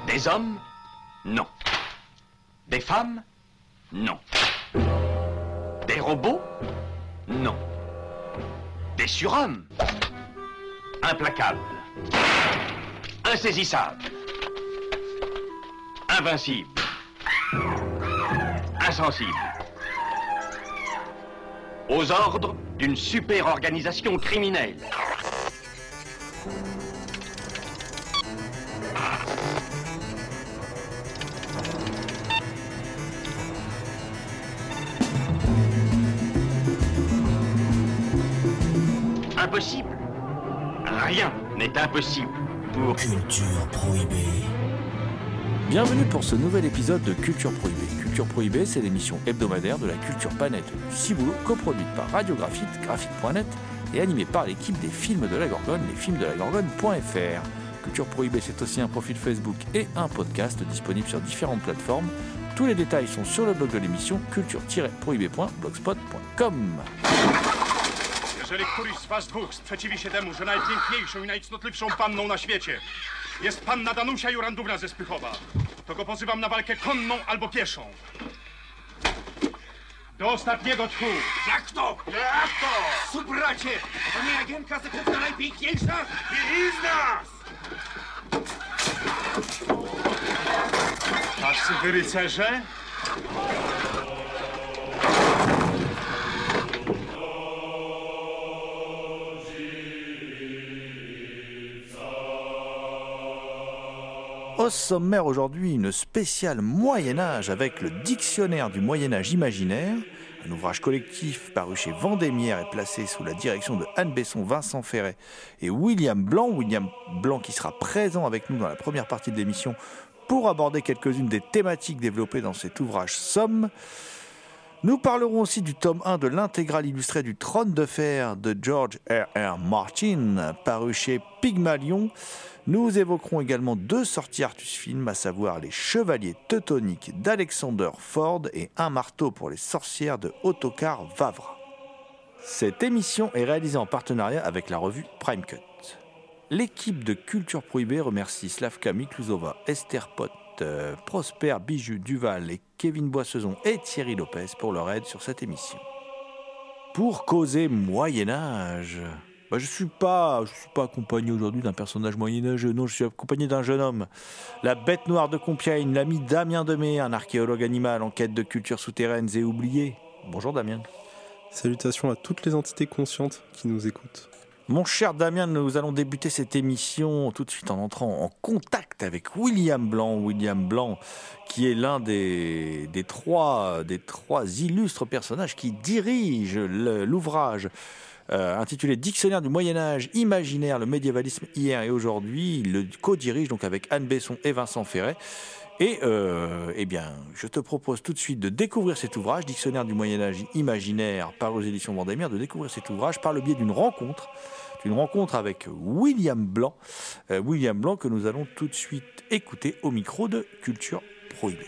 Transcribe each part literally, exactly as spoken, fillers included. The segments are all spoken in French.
Des hommes? Non. Des femmes? Non. Des robots? Non. Des surhommes? Implacables. Insaisissables. Invincibles. Insensibles. Aux ordres d'une super organisation criminelle. Impossible. Rien n'est impossible pour Culture Prohibée. Bienvenue pour ce nouvel épisode de Culture Prohibée. Culture Prohibée, c'est l'émission hebdomadaire de la culture planète du Ciboulot, coproduite par Radiographite, graphite point net et animée par l'équipe des films de la Gorgone, lesfilmsdelagorgone point f r. Culture Prohibée, c'est aussi un profil Facebook et un podcast disponible sur différentes plateformes. Tous les détails sont sur le blog de l'émission culture tiret prohibée point blogspot point com. Jeżeli któryś z was dwóch sprzeciwi się temu, że najpiękniejszą i najcnotliwszą panną na świecie jest panna Danusia Jurandówna ze Spychowa, to go pozywam na walkę konną albo pieszą. Do ostatniego tchu. Jak to? Jak to? Subracie! To nie Jagienka Zakrywna najpiękniejsza? I z nas! Tacy wy rycerze? Au sommaire aujourd'hui, une spéciale Moyen-Âge avec le Dictionnaire du Moyen-Âge imaginaire, un ouvrage collectif paru chez Vendémiaire et placé sous la direction de Anne Besson, Vincent Ferret et William Blanc. William Blanc qui sera présent avec nous dans la première partie de l'émission pour aborder quelques-unes des thématiques développées dans cet ouvrage Somme. Nous parlerons aussi du tome un de l'intégrale illustrée du Trône de Fer de George R R. Martin, paru chez Pygmalion. Nous évoquerons également deux sorties Artus Film, à savoir Les Chevaliers Teutoniques d'Alexander Ford et Un marteau pour les sorcières de Ottokar Vavra. Cette émission est réalisée en partenariat avec la revue Prime Cut. L'équipe de Culture Prohibée remercie Slavka Mikluzova, Esther Pot, euh, Prosper Bijou Duval et Kevin Boissezon et Thierry Lopez pour leur aide sur cette émission. Pour causer Moyen-Âge... Bah, je ne suis pas, je suis pas accompagné aujourd'hui d'un personnage moyenâgeux, non, je suis accompagné d'un jeune homme. La bête noire de Compiègne, l'ami Damien Demey, un archéologue animal en quête de cultures souterraines et oubliées. Bonjour Damien. Salutations à toutes les entités conscientes qui nous écoutent. Mon cher Damien, nous allons débuter cette émission tout de suite en entrant en contact avec William Blanc. William Blanc, qui est l'un des, des, trois, des trois illustres personnages qui dirigent le, l'ouvrage Euh, intitulé Dictionnaire du Moyen-Âge imaginaire, le médiévalisme hier et aujourd'hui. Il le co-dirige donc avec Anne Besson et Vincent Ferret. Et euh, eh bien, je te propose tout de suite de découvrir cet ouvrage, Dictionnaire du Moyen-Âge imaginaire, par aux éditions Vendémiaire, de découvrir cet ouvrage par le biais d'une rencontre, d'une rencontre avec William Blanc. Euh, William Blanc que nous allons tout de suite écouter au micro de Culture Prohibée.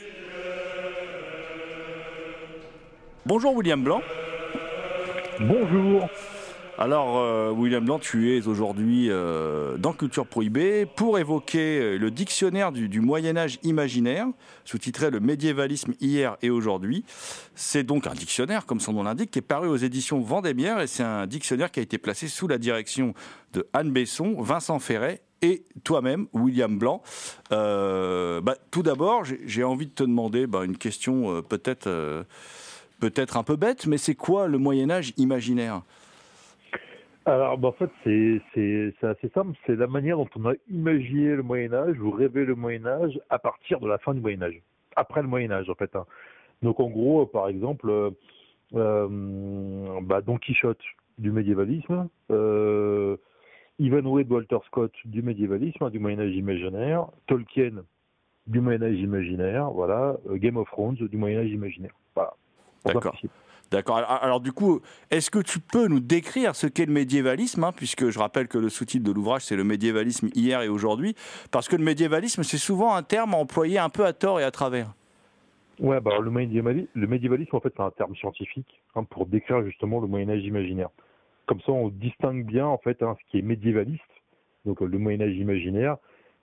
Bonjour William Blanc. Bonjour. Alors, euh, William Blanc, tu es aujourd'hui euh, dans Culture Prohibée pour évoquer le dictionnaire du, du Moyen-Âge imaginaire, sous-titré Le médiévalisme hier et aujourd'hui. C'est donc un dictionnaire, comme son nom l'indique, qui est paru aux éditions Vendémiaire, et c'est un dictionnaire qui a été placé sous la direction de Anne Besson, Vincent Ferret et toi-même, William Blanc. Euh, bah, tout d'abord, j'ai, j'ai envie de te demander bah, une question euh, peut-être, euh, peut-être un peu bête, mais c'est quoi le Moyen-Âge imaginaire ? Alors, bah, en fait, c'est, c'est, c'est assez simple. C'est la manière dont on a imaginé le Moyen-Âge ou rêvé le Moyen-Âge à partir de la fin du Moyen-Âge. Après le Moyen-Âge, en fait. Hein. Donc, en gros, par exemple, euh, euh, bah, Don Quichotte du médiévalisme, euh, Ivanhoe de Walter Scott du médiévalisme, hein, du Moyen-Âge imaginaire, Tolkien du Moyen-Âge imaginaire, voilà, euh, Game of Thrones du Moyen-Âge imaginaire. Voilà. D'accord. D'accord. Alors, alors du coup, est-ce que tu peux nous décrire ce qu'est le médiévalisme, hein, puisque je rappelle que le sous-titre de l'ouvrage, c'est le médiévalisme hier et aujourd'hui, parce que le médiévalisme, c'est souvent un terme employé un peu à tort et à travers. Ouais, bah, le, médiévalisme, le médiévalisme, en fait, c'est un terme scientifique hein, pour décrire justement le Moyen-Âge imaginaire. Comme ça, on distingue bien, en fait, hein, ce qui est médiévaliste, donc le Moyen-Âge imaginaire,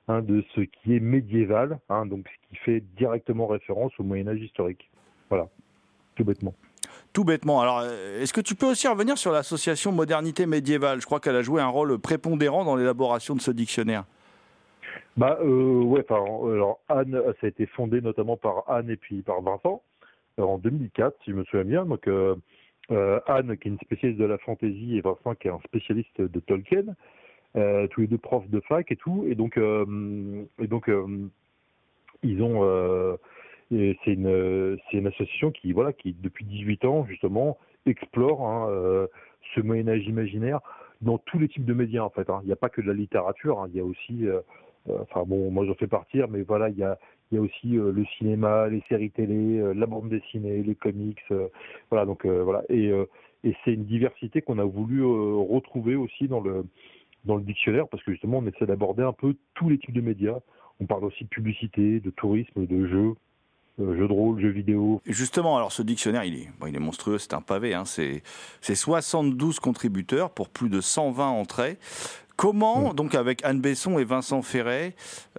hein, de ce qui est médiéval, hein, donc ce qui fait directement référence au Moyen-Âge historique. Voilà, tout bêtement. Tout bêtement. Alors, est-ce que tu peux aussi revenir sur l'association Modernité médiévale ? Je crois qu'elle a joué un rôle prépondérant dans l'élaboration de ce dictionnaire. Bah euh, ouais, enfin alors Anne, ça a été fondé notamment par Anne et puis par Vincent euh, en deux mille quatre, si je me souviens bien. Donc euh, euh, Anne qui est une spécialiste de la fantasy et Vincent qui est un spécialiste de Tolkien, euh, tous les deux profs de fac et tout. Et donc euh, et donc euh, ils ont euh, et c'est une c'est une association qui voilà qui depuis dix-huit ans justement explore hein, euh, ce Moyen-Âge imaginaire dans tous les types de médias en fait. Hein. Il n'y a pas que de la littérature, hein, il y a aussi euh, Enfin bon, moi j'en fais partie, mais voilà, il y a, il y a aussi euh, le cinéma, les séries télé, euh, la bande dessinée, les comics, euh, voilà. Donc euh, voilà, et, euh, et c'est une diversité qu'on a voulu euh, retrouver aussi dans le dans le dictionnaire, parce que justement on essaie d'aborder un peu tous les types de médias. On parle aussi de publicité, de tourisme, de jeux. Euh, jeux de rôle, jeux vidéo. Et justement, alors ce dictionnaire, il est, bon, il est monstrueux, c'est un pavé, hein, c'est, c'est soixante-douze contributeurs pour plus de cent vingt entrées. Comment, mmh. donc avec Anne Besson et Vincent Ferret,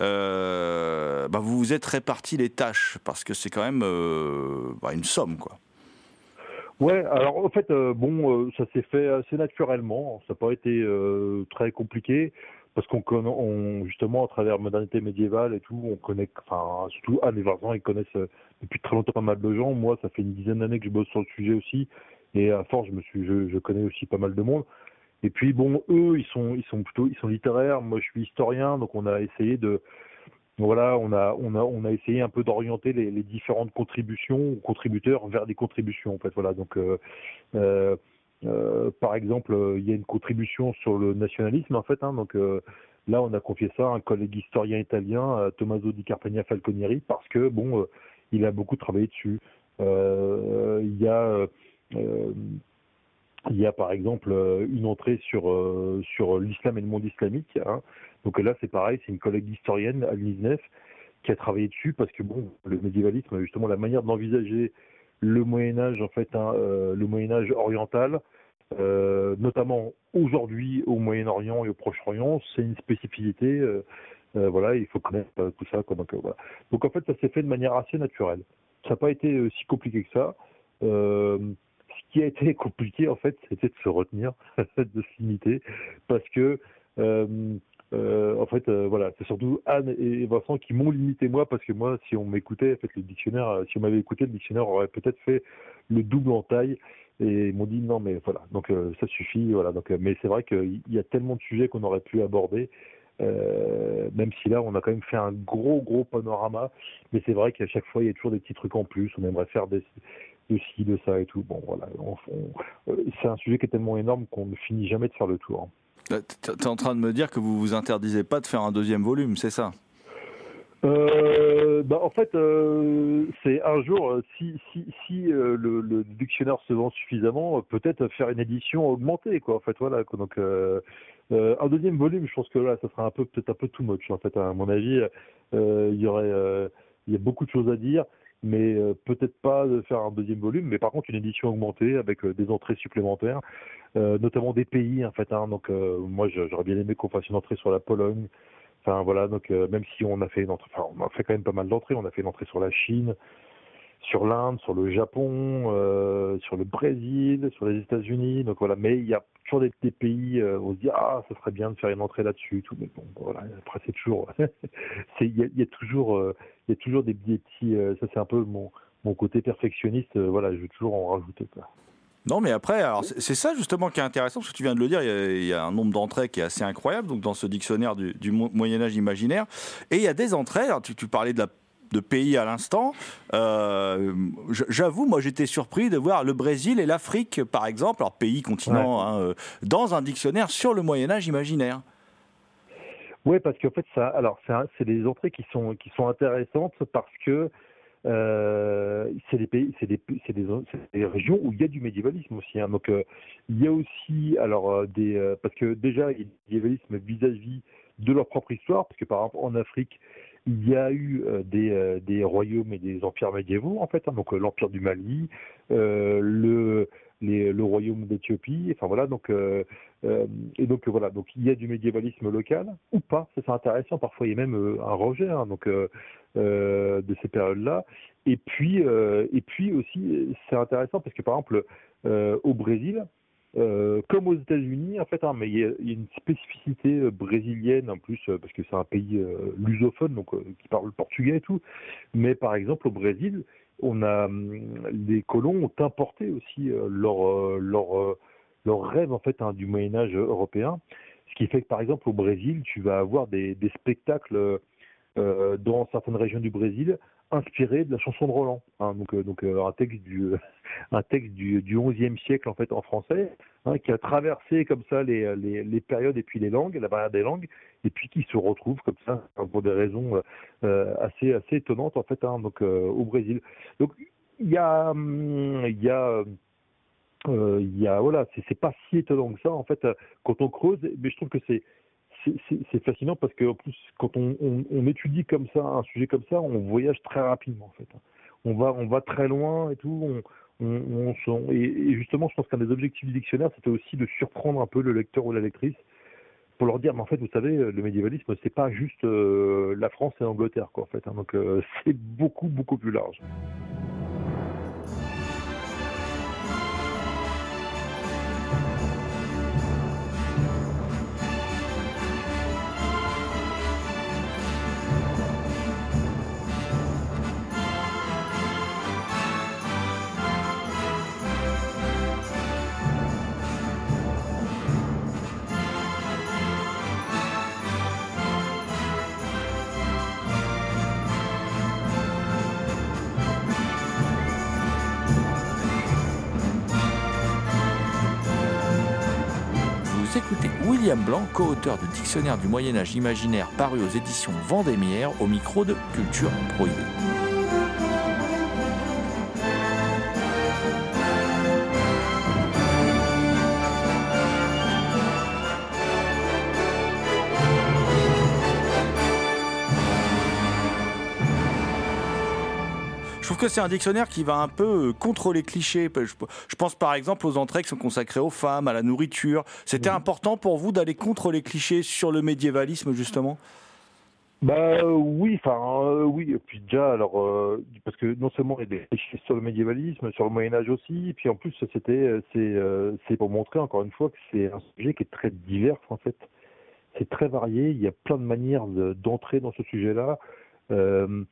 euh, bah, vous vous êtes répartis les tâches ? Parce que c'est quand même euh, bah, une somme, quoi. Ouais, alors en fait, euh, bon, euh, ça s'est fait assez naturellement, ça n'a pas été euh, très compliqué. Parce qu'on connaît, on, justement, à travers Modernité médiévale et tout, on connaît, enfin, surtout Anne et Vincent, ils connaissent euh, depuis très longtemps pas mal de gens. Moi, ça fait une dizaine d'années que je bosse sur le sujet aussi, et à force, je me suis, je, je connais aussi pas mal de monde. Et puis, bon, eux, ils sont, ils sont plutôt, ils sont littéraires. Moi, je suis historien, donc on a essayé de, voilà, on a, on a, on a essayé un peu d'orienter les, les différentes contributions, contributeurs vers des contributions, en fait, voilà. Donc, euh, euh, Euh, par exemple, euh, il y a une contribution sur le nationalisme, en fait. Hein, donc euh, là, on a confié ça à un collègue historien italien, à Tommaso di Carpegna Falconieri, parce que bon, euh, il a beaucoup travaillé dessus. Euh, il y a, euh, il y a par exemple une entrée sur euh, sur l'islam et le monde islamique. Hein. Donc là, c'est pareil, c'est une collègue historienne, Alice Neff, qui a travaillé dessus, parce que bon, le médiévalisme, justement, la manière d'envisager le Moyen-Âge, en fait, hein, euh, le Moyen-Âge oriental, euh, notamment aujourd'hui au Moyen-Orient et au Proche-Orient, c'est une spécificité. Euh, euh, voilà, il faut connaître euh, tout ça. Quoi, donc, euh, voilà. donc en fait, ça s'est fait de manière assez naturelle. Ça n'a pas été euh, si compliqué que ça. Euh, ce qui a été compliqué, en fait, c'était de se retenir, de se limiter, parce que euh, Euh, en fait, euh, voilà, c'est surtout Anne et Vincent qui m'ont limité moi, parce que moi, si on m'écoutait, en fait, le dictionnaire, si on m'avait écouté, le dictionnaire aurait peut-être fait le double en taille. Et ils m'ont dit non, mais voilà, donc euh, ça suffit, voilà. Donc, euh, mais c'est vrai qu'il y a tellement de sujets qu'on aurait pu aborder, euh, même si là, on a quand même fait un gros, gros panorama. Mais c'est vrai qu'à chaque fois, il y a toujours des petits trucs en plus. On aimerait faire des de ci, de ça et tout. Bon, voilà, on, on, euh, c'est un sujet qui est tellement énorme qu'on ne finit jamais de faire le tour. Tu es en train de me dire que vous vous interdisez pas de faire un deuxième volume, c'est ça ? euh, bah en fait, euh, c'est un jour, si, si, si euh, le, le dictionnaire se vend suffisamment, peut-être faire une édition augmentée, quoi. En fait, voilà. Quoi. Donc, euh, euh, un deuxième volume, je pense que là, ça sera un peu, peut-être un peu too much. En fait, à mon avis, euh, il y aurait, euh, il y a beaucoup de choses à dire. Mais euh, peut-être pas de faire un deuxième volume, mais par contre une édition augmentée avec euh, des entrées supplémentaires, euh, notamment des pays en fait. Hein, donc euh, moi j'aurais bien aimé qu'on fasse une entrée sur la Pologne. Enfin voilà, donc euh, même si on a fait une entrée, enfin on a fait quand même pas mal d'entrées. On a fait une entrée sur la Chine, sur l'Inde, sur le Japon, euh, sur le Brésil, sur les États-Unis. Donc voilà, mais il y a toujours des, des pays euh, où on se dit ah ça serait bien de faire une entrée là-dessus, tout. Mais bon voilà, après c'est toujours, c'est il y a, y a toujours, euh, il y a toujours des, des petits, euh, ça c'est un peu mon mon côté perfectionniste. Euh, voilà, je veux toujours en rajouter quoi. Non, mais après, alors c'est, c'est ça justement qui est intéressant, parce que tu viens de le dire, il y a, il y a un nombre d'entrées qui est assez incroyable, donc dans ce dictionnaire du, du Moyen-Âge imaginaire, et il y a des entrées. Alors, tu, tu parlais de la de pays à l'instant, euh, j'avoue, moi j'étais surpris de voir le Brésil et l'Afrique, par exemple, alors pays, continent, ouais. hein, dans un dictionnaire sur le Moyen-Âge imaginaire. Oui, parce qu'en fait, ça, alors c'est, un, c'est des entrées qui sont qui sont intéressantes parce que euh, c'est des pays, c'est des, c'est des, c'est des régions où il y a du médiévalisme aussi. Hein. Donc euh, il y a aussi, alors euh, des, euh, parce que déjà il y a du médiévalisme vis-à-vis de leur propre histoire, parce que par exemple en Afrique il y a eu euh, des, euh, des royaumes et des empires médiévaux en fait, hein, donc euh, l'empire du Mali, euh, le les, le royaume d'Éthiopie. Enfin voilà, donc euh, euh, et donc voilà, donc il y a du médiévalisme local ou pas, ça c'est intéressant. Parfois il y a même euh, un rejet hein, donc euh, euh, de ces périodes-là. Et puis euh, et puis aussi c'est intéressant parce que par exemple euh, au Brésil. Euh, comme aux États-Unis, en fait, hein, mais il y, a, il y a une spécificité euh, brésilienne en plus euh, parce que c'est un pays euh, lusophone, donc euh, qui parle le portugais et tout. Mais par exemple, au Brésil, on a les colons ont importé aussi euh, leur euh, leur euh, leur rêve en fait hein, du Moyen Âge européen, ce qui fait que par exemple au Brésil, tu vas avoir des, des spectacles euh, dans certaines régions du Brésil inspiré de la chanson de Roland, hein, donc euh, donc euh, un texte du un texte du du onzième siècle en fait en français, hein, qui a traversé comme ça les, les les périodes et puis les langues, la barrière des langues, et puis qui se retrouve comme ça pour des raisons euh, assez assez étonnantes en fait, hein, donc euh, au Brésil. Donc il y a il y a euh, il y a voilà, c'est c'est pas si étonnant que ça en fait quand on creuse, mais je trouve que c'est C'est, c'est, c'est fascinant parce que en plus, quand on, on, on étudie comme ça un sujet comme ça, on voyage très rapidement en fait. On va, on va très loin et tout. On, on, on, et, et justement, je pense qu'un des objectifs du dictionnaire, c'était aussi de surprendre un peu le lecteur ou la lectrice pour leur dire, mais en fait, vous savez, le médiévalisme, c'est pas juste euh, la France et l'Angleterre, quoi, en fait. Hein, donc, euh, c'est beaucoup, beaucoup plus large. Écoutez William Blanc, co-auteur du Dictionnaire du Moyen-Âge imaginaire paru aux éditions Vendémiaire, au micro de Culture Prohibée. Je trouve que c'est un dictionnaire qui va un peu contre les clichés. Je pense par exemple aux entrées qui sont consacrées aux femmes, à la nourriture. C'était mmh. important pour vous d'aller contre les clichés sur le médiévalisme, justement ? Bah oui, enfin euh, oui. Et puis déjà, alors euh, parce que non seulement il y a des clichés sur le médiévalisme, sur le Moyen Âge aussi, et puis en plus c'était c'est euh, c'est pour montrer encore une fois que c'est un sujet qui est très divers en fait. C'est très varié. Il y a plein de manières de, d'entrer dans ce sujet-là. Euh,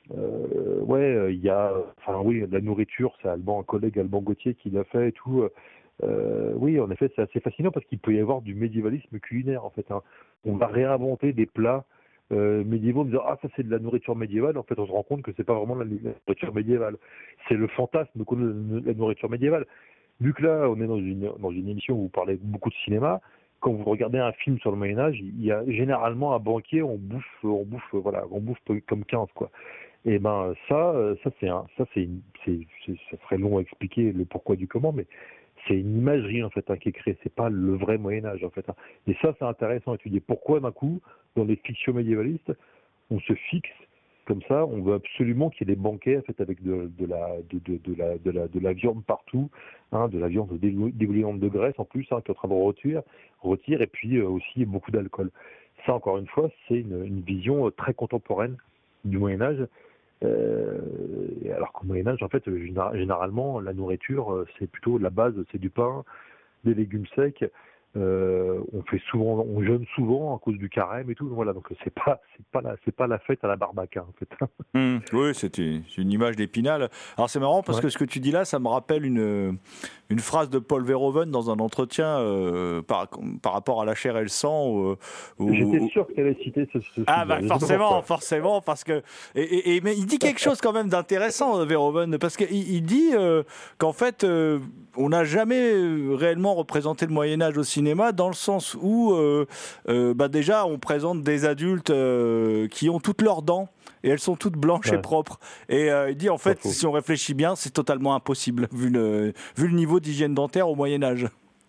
Euh, ouais, il y a, enfin oui, la nourriture, c'est Alban, un collègue Alban Gauthier qui l'a fait et tout. Euh, oui, en effet, c'est assez fascinant parce qu'il peut y avoir du médiévalisme culinaire en fait. Hein. On va réinventer des plats euh, médiévaux en disant ah ça c'est de la nourriture médiévale. En fait, on se rend compte que c'est pas vraiment la, la nourriture médiévale. C'est le fantasme qu'on a de la nourriture médiévale. Vu que là, on est dans une dans une émission où vous parlez beaucoup de cinéma. Quand vous regardez un film sur le Moyen Âge, il y a généralement un banquet, on bouffe, on bouffe, voilà, on bouffe comme quinze quoi. Et ben ça, ça c'est un, ça c'est, une, c'est, c'est, ça serait long à expliquer le pourquoi du comment, mais c'est une imagerie en fait hein, qui est créée. C'est pas le vrai Moyen Âge en fait. Hein. Et ça c'est intéressant à étudier. Pourquoi d'un coup dans les fictions médiévalistes on se fixe comme ça, on veut absolument qu'il y ait des banquets en fait avec de, de la, de, de, de la, de la, de la viande partout, hein, de la viande débouillante de graisse en plus, hein, qui est en train de rôtir, rôtir et puis euh, aussi beaucoup d'alcool. Ça encore une fois, c'est une, une vision très contemporaine du Moyen Âge. Euh, alors qu'au Moyen-Âge, en fait, généralement, la nourriture, c'est plutôt la base, c'est du pain, des légumes secs. Euh, on fait souvent, on jeûne souvent à cause du carême et tout. Voilà, donc c'est pas, c'est pas la, c'est pas la fête à la barbacane en fait. Mmh, oui, c'est une, une image d'Épinal. Alors c'est marrant parce ouais. que ce que tu dis là, ça me rappelle une une phrase de Paul Verhoeven dans un entretien euh, par par rapport à la chair et le sang. Où, où, J'étais sûr qu'elle allait citer ce. ce ah bah forcément, forcément, parce que et, et, et mais il dit quelque chose quand même d'intéressant, Verhoeven, parce qu'il il dit euh, qu'en fait euh, on n'a jamais réellement représenté le Moyen Âge au cinéma, dans le sens où euh, euh, bah déjà on présente des adultes euh, qui ont toutes leurs dents et elles sont toutes blanches ouais. et propres, et euh, il dit en fait si on réfléchit bien c'est totalement impossible vu le, vu le niveau d'hygiène dentaire au Moyen-Âge.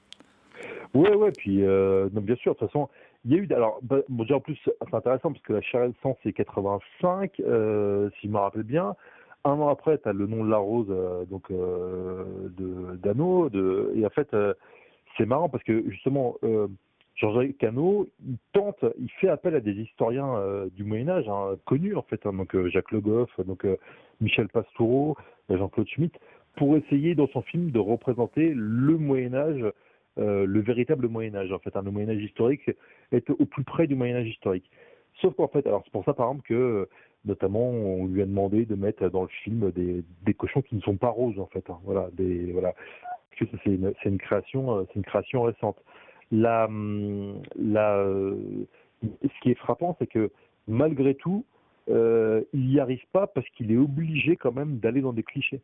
Ouais ouais puis euh, non, bien sûr de toute façon il y a eu alors bah, bon, déjà en plus c'est intéressant parce que la chair et le sang c'est quatre-vingt-cinq euh, si je me rappelle bien. un an après, tu as le nom de la rose euh, donc euh, de d'Hannot. De, et en fait, euh, c'est marrant parce que justement, euh, Jean-Jacques Hannot, il tente, il fait appel à des historiens euh, du Moyen Âge hein, connus en fait, hein, donc euh, Jacques Le Goff, donc euh, Michel Pastoureau, Jean-Claude Schmitt, pour essayer dans son film de représenter le Moyen Âge, euh, le véritable Moyen Âge en fait, hein, le Moyen Âge historique est au plus près du Moyen Âge historique. Sauf qu'en fait, alors c'est pour ça par exemple que notamment on lui a demandé de mettre dans le film des, des cochons qui ne sont pas roses en fait, hein, voilà, des voilà, parce que c'est une, c'est une création, c'est une création récente. La, la, ce qui est frappant, c'est que malgré tout, euh, il n'y arrive pas parce qu'il est obligé quand même d'aller dans des clichés.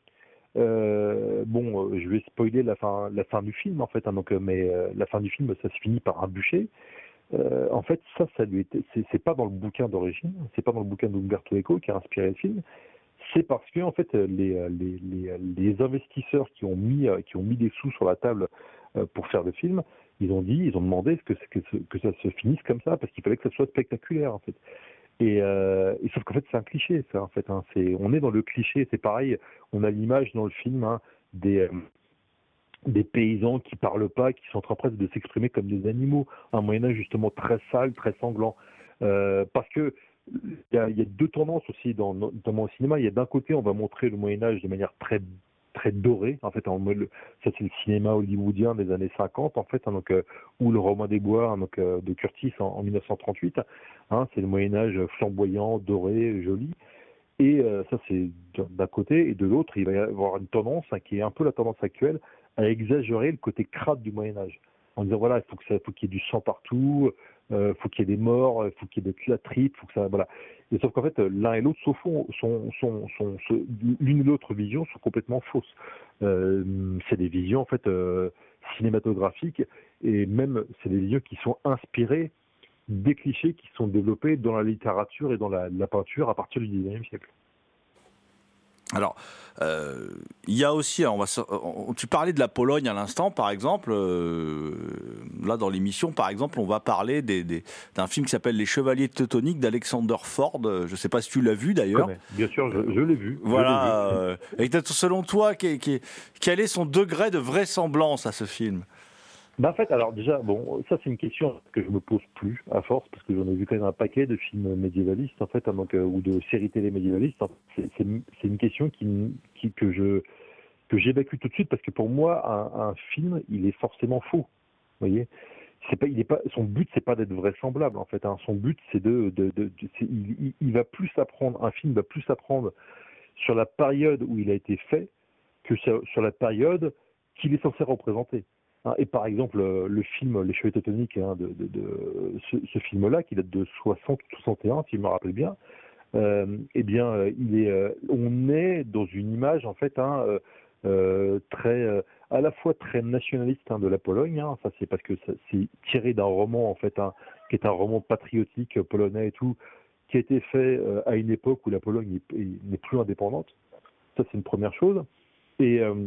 Euh, bon, je vais spoiler la fin, la fin du film en fait, hein, donc, mais euh, la fin du film, ça se finit par un bûcher. Euh, en fait, ça, ça lui était, c'est, c'est pas dans le bouquin d'origine, c'est pas dans le bouquin d'Umberto Eco qui a inspiré le film. C'est parce que en fait, les, les, les, les investisseurs qui ont mis, qui ont mis des sous sur la table pour faire le film, ils ont dit, ils ont demandé que, que, que ça se finisse comme ça, parce qu'il fallait que ça soit spectaculaire en fait. Et, euh, et sauf qu'en fait, c'est un cliché, ça en fait. Hein, c'est, on est dans le cliché, c'est pareil. On a l'image dans le film hein, des euh, des paysans qui parlent pas, qui sont en train presque de s'exprimer comme des animaux. Un Moyen Âge justement très sale, très sanglant, euh, parce que il y a, y a deux tendances aussi dans, notamment au cinéma. Il y a d'un côté, on va montrer le Moyen Âge de manière très très dorée. En fait, en, ça c'est le cinéma hollywoodien des années cinquante, en fait, hein, donc euh, ou le Romain des Bois, hein, donc euh, de Curtis en, en dix-neuf cent trente-huit. Hein, c'est le Moyen Âge flamboyant, doré, joli. Et euh, ça c'est d'un côté, et de l'autre, il va y avoir une tendance hein, qui est un peu la tendance actuelle à exagérer le côté crade du Moyen Âge, en disant voilà, il faut que ça, faut qu'il y ait du sang partout, euh, faut qu'il y ait des morts, il faut qu'il y ait des latrites, faut que ça, voilà. Et sauf qu'en fait, l'un et l'autre, au fond, sont, sont, sont, sont, l'une et l'autre vision sont complètement fausses. Euh, c'est des visions en fait euh, cinématographiques, et même c'est des visions qui sont inspirées des clichés qui sont développés dans la littérature et dans la, la peinture à partir du dix-neuvième siècle. Alors, euh, il y a aussi, on va, on, tu parlais de la Pologne à l'instant, par exemple. Euh, là, dans l'émission, par exemple, on va parler des, des, d'un film qui s'appelle Les Chevaliers Teutoniques d'Alexander Ford. Je ne sais pas si tu l'as vu d'ailleurs. Bien sûr, je, je l'ai vu. Voilà. Je l'ai vu. Euh, et selon toi, quel, quel est son degré de vraisemblance à ce film ? Ben en fait, alors déjà, bon, ça c'est une question que je me pose plus à force, parce que j'en ai vu quand même un paquet de films médiévalistes, en fait, hein, donc, euh, ou de séries télé médiévalistes. Hein. C'est, c'est, c'est une question qui, qui, que, je, que j'évacue tout de suite, parce que pour moi, un, un film, il est forcément faux. Vous voyez, c'est pas, il est pas, son but, c'est pas d'être vraisemblable, en fait. Hein. Son but, c'est de, de, de, de c'est, il, il va plus apprendre, un film va plus apprendre sur la période où il a été fait que sur, sur la période qu'il est censé représenter. Et par exemple, le film Les Chevaliers Teutoniques, hein, de, de, de ce, ce film-là, qui date de soixante ou soixante et un, si je me rappelle bien, euh, eh bien, il est, euh, on est dans une image en fait, hein, euh, très, euh, à la fois très nationaliste hein, de la Pologne. Hein, ça, c'est parce que ça, c'est tiré d'un roman en fait, hein, qui est un roman patriotique polonais et tout, qui a été fait euh, à une époque où la Pologne est, est, n'est plus indépendante. Ça, c'est une première chose. Et euh,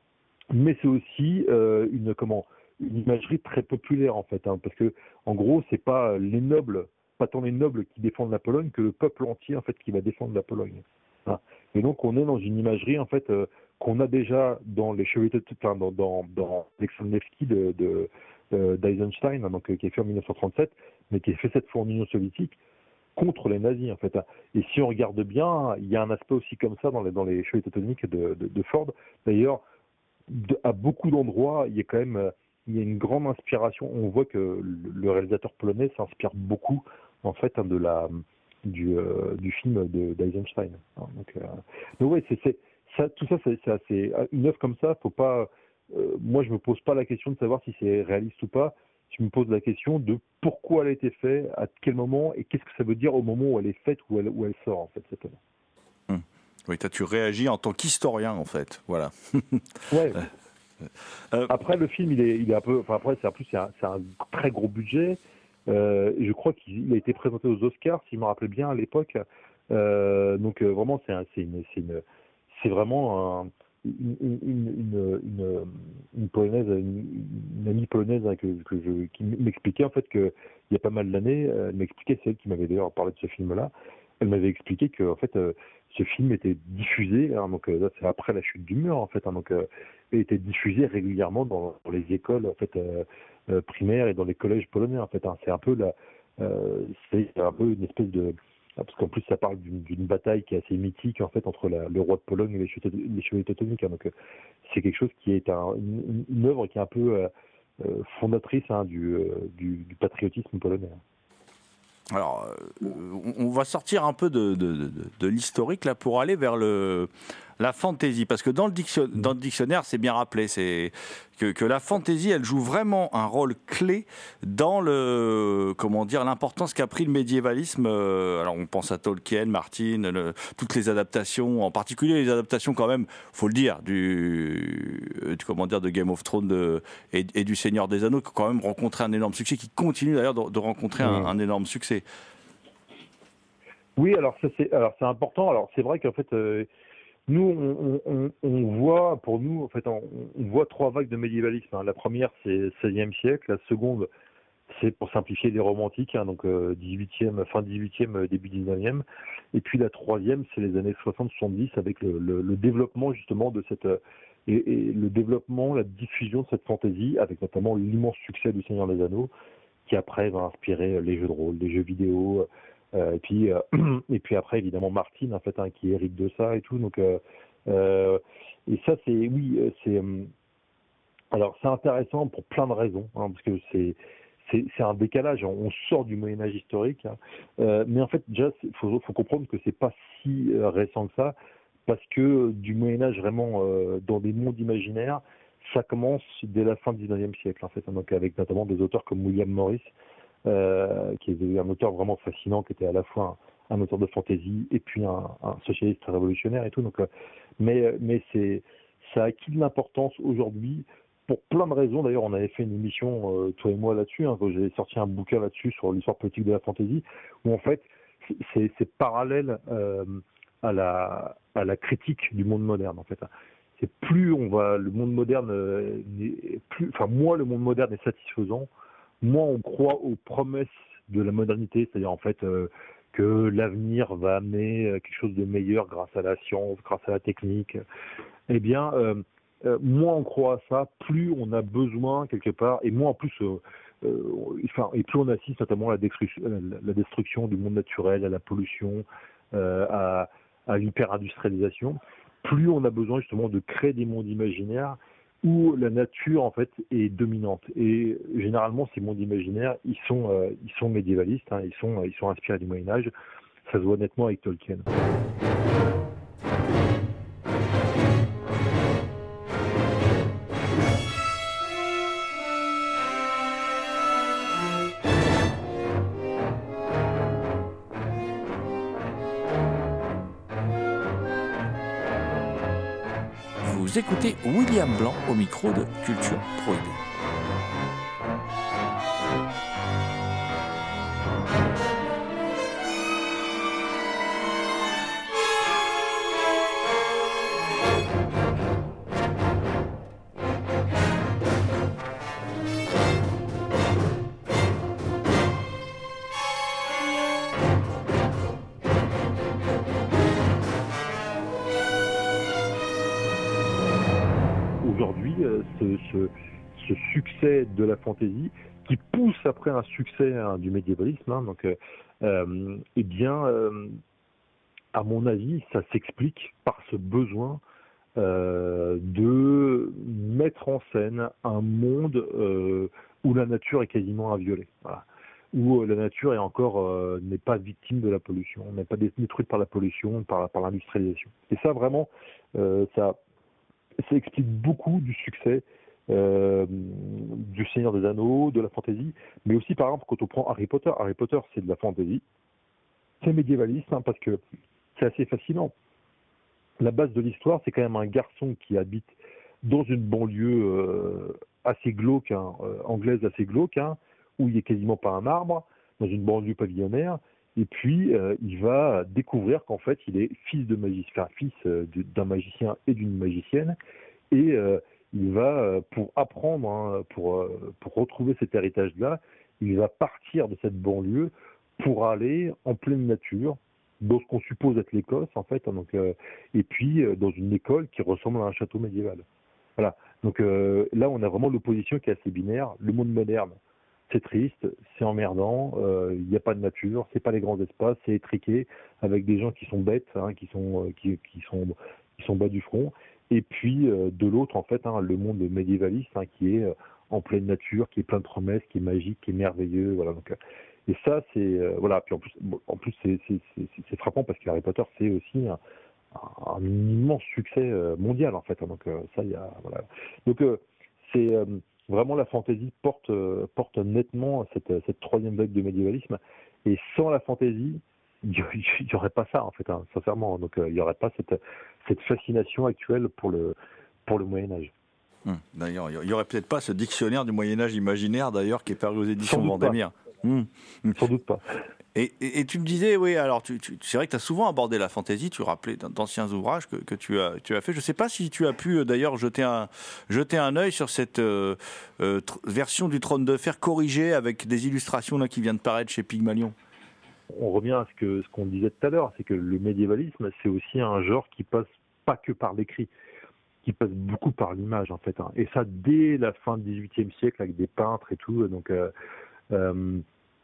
mais c'est aussi euh, une comment une imagerie très populaire en fait, hein, parce que en gros c'est pas les nobles, pas tant les nobles qui défendent la Pologne que le peuple entier en fait qui va défendre la Pologne. Hein. Et donc on est dans une imagerie en fait euh, qu'on a déjà dans les Chevaliers, enfin dans dans, dans Alexandre Nevsky de, de euh, d'Eisenstein, hein, donc euh, qui est fait en dix-neuf cent trente-sept, mais qui est fait cette fois en Union soviétique contre les nazis en fait. Hein. Et si on regarde bien, il y a un aspect aussi comme ça dans les dans les Chevaliers teutoniques de, de, de Ford. D'ailleurs, De, à beaucoup d'endroits, il y a quand même il y a une grande inspiration. On voit que le réalisateur polonais s'inspire beaucoup en fait hein, de la du, euh, du film de, d'Eisenstein. Hein, donc, euh, donc ouais, c'est, c'est ça, tout ça, c'est, c'est assez, une œuvre comme ça. Faut pas. Euh, moi, je me pose pas la question de savoir si c'est réaliste ou pas. Je me pose la question de pourquoi elle a été faite, à quel moment et qu'est-ce que ça veut dire au moment où elle est faite, où elle où elle sort en fait cette œuvre. Hum. Oui, toi, tu réagis en tant qu'historien, en fait. Voilà. Ouais. euh, après, le film, il est, il est un peu. Enfin, après, c'est, en plus, c'est un, c'est un très gros budget. Euh, et je crois qu'il a été présenté aux Oscars, si je me rappelle bien, à l'époque. Euh, donc, euh, vraiment, c'est, un, c'est, une, c'est, une, c'est vraiment un, une, une, une, une, une polonaise, une, une amie polonaise hein, que, que je, qui m'expliquait en fait qu'il y a pas mal d'années, elle m'expliquait, c'est elle qui m'avait d'ailleurs parlé de ce film-là. elle m'avait expliqué que en fait, euh, ce film était diffusé, hein, donc euh, là, c'est après la chute du mur, en fait, hein, donc euh, il était diffusé régulièrement dans, dans les écoles en fait euh, euh, primaires et dans les collèges polonais, en fait. Hein. C'est un peu la, euh, c'est un peu une espèce de, parce qu'en plus ça parle d'une, d'une bataille qui est assez mythique en fait entre la, le roi de Pologne et les chevaliers, les chevaliers teutoniques. Hein, donc euh, c'est quelque chose qui est un, une, une œuvre qui est un peu euh, euh, fondatrice hein, du, euh, du, du patriotisme polonais. Alors, euh, on va sortir un peu de, de, de, de l'historique là pour aller vers le, la fantaisie, parce que dans le, diction, dans le dictionnaire, c'est bien rappelé, c'est que, que la fantaisie, elle joue vraiment un rôle clé dans le, comment dire, l'importance qu'a pris le médiévalisme. Alors, on pense à Tolkien, Martin, le, toutes les adaptations, en particulier les adaptations quand même, faut le dire, du, du comment dire, de Game of Thrones de, et, et du Seigneur des Anneaux, qui ont quand même rencontré un énorme succès, qui continue d'ailleurs de, de rencontrer un, un énorme succès. Oui, alors ça, c'est alors c'est important. Alors c'est vrai qu'en fait, euh, nous on, on, on voit, pour nous en fait, on, on voit trois vagues de médiévalisme. Hein. La première c'est seizième siècle, la seconde c'est pour simplifier les romantiques, hein, donc euh, dix-huitième, fin dix-huitième, début dix-neuvième, et puis la troisième c'est les années soixante soixante-dix avec le, le, le développement justement de cette et, et le développement, la diffusion de cette fantaisie, avec notamment l'immense succès du Seigneur des Anneaux, qui après va inspirer les jeux de rôle, les jeux vidéo. Euh, et puis euh, et puis après évidemment Martin en fait hein, qui hérite de ça et tout, donc euh, euh, et ça c'est oui c'est euh, alors c'est intéressant pour plein de raisons hein, parce que c'est c'est c'est un décalage, on sort du Moyen-Âge historique hein, euh, mais en fait déjà il faut, faut comprendre que c'est pas si euh, récent que ça, parce que du Moyen-Âge vraiment euh, dans des mondes imaginaires ça commence dès la fin du dix-neuvième siècle en fait hein, donc avec notamment des auteurs comme William Morris, Euh, qui est un auteur vraiment fascinant, qui était à la fois un, un auteur de fantaisie et puis un, un socialiste révolutionnaire et tout. Donc, euh, mais mais c'est ça a acquis de l'importance aujourd'hui pour plein de raisons. D'ailleurs, on avait fait une émission euh, toi et moi là-dessus. Hein, quand j'ai sorti un bouquin là-dessus sur l'histoire politique de la fantaisie, où en fait c'est, c'est parallèle euh, à la à la critique du monde moderne en fait. C'est plus on va le monde moderne euh, plus enfin moins le monde moderne est satisfaisant, moins on croit aux promesses de la modernité, c'est-à-dire en fait euh, que l'avenir va amener quelque chose de meilleur grâce à la science, grâce à la technique. Eh bien, euh, euh, moins on croit à ça, plus on a besoin quelque part, et moins en plus, euh, euh, enfin, et plus on assiste notamment à la destruction, la destruction du monde naturel, à la pollution, euh, à, à l'hyper-industrialisation. Plus on a besoin justement de créer des mondes imaginaires où la nature en fait est dominante, et généralement ces mondes imaginaires ils sont euh, ils sont médiévalistes hein, ils sont ils sont inspirés du Moyen Âge. Ça se voit nettement avec Tolkien. Vous écoutez William Blanc au micro de Culture Prohibée. Aujourd'hui, ce, ce, ce succès de la fantaisie, qui pousse après un succès hein, du médiévalisme, hein, donc, euh, eh bien, euh, à mon avis, ça s'explique par ce besoin euh, de mettre en scène un monde euh, où la nature est quasiment inviolée, voilà. Où la nature est encore euh, n'est pas victime de la pollution, n'est pas détruite par la pollution, par, par l'industrialisation. Et ça, vraiment, euh, ça ça explique beaucoup du succès euh, du Seigneur des Anneaux, de la fantaisie, mais aussi par exemple quand on prend Harry Potter. Harry Potter, c'est de la fantaisie, c'est médiévaliste hein, parce que c'est assez fascinant. La base de l'histoire, c'est quand même un garçon qui habite dans une banlieue euh, assez glauque, hein, euh, anglaise assez glauque, hein, où il n'y a quasiment pas un arbre, dans une banlieue pavillonnaire. Et puis, euh, il va découvrir qu'en fait, il est fils de magicien, enfin, fils euh, d'un magicien et d'une magicienne. Et euh, il va, euh, pour apprendre, hein, pour, euh, pour retrouver cet héritage-là, il va partir de cette banlieue pour aller en pleine nature, dans ce qu'on suppose être l'Écosse, en fait, hein, donc, euh, et puis euh, dans une école qui ressemble à un château médiéval. Voilà. Donc euh, là, on a vraiment l'opposition qui est assez binaire. Le monde moderne, c'est triste, c'est emmerdant, euh, il n'y a pas de nature, c'est pas les grands espaces, c'est étriqué, avec des gens qui sont bêtes, hein, qui sont euh, qui, qui sont qui sont bas du front. Et puis euh, de l'autre, en fait, hein, le monde médiévaliste, hein, qui est euh, en pleine nature, qui est plein de promesses, qui est magique, qui est merveilleux. Voilà. Donc, euh, et ça, c'est euh, voilà. Puis en plus, bon, en plus, c'est, c'est, c'est, c'est frappant parce que Harry Potter, c'est aussi un, un, un immense succès euh, mondial, en fait. Hein. Donc euh, ça, il y a voilà. Donc euh, c'est euh, vraiment la fantasy porte euh, porte nettement cette cette troisième vague de médiévalisme. Et sans la fantasy, il n'y aurait pas ça, en fait, hein, sincèrement. Donc euh, il n'y aurait pas cette cette fascination actuelle pour le pour le Moyen Âge. Hum, d'ailleurs, il n'y aurait peut-être pas ce dictionnaire du Moyen-Âge imaginaire, d'ailleurs, qui est paru aux éditions Vendémiaire. Hum, hum. Sans doute pas. Et, et, et tu me disais, oui, alors tu, tu, c'est vrai que tu as souvent abordé la fantaisie, tu rappelais d'anciens ouvrages que, que tu, as, tu as fait. Je ne sais pas si tu as pu d'ailleurs jeter un, jeter un œil sur cette euh, euh, tr- version du Trône de Fer corrigée avec des illustrations là, qui viennent de paraître chez Pygmalion. On revient à ce, que, ce qu'on disait tout à l'heure, c'est que le médiévalisme, c'est aussi un genre qui passe pas que par l'écrit, qui passe beaucoup par l'image, en fait. Hein. Et ça, dès la fin du dix-huitième siècle, avec des peintres et tout, donc euh, euh,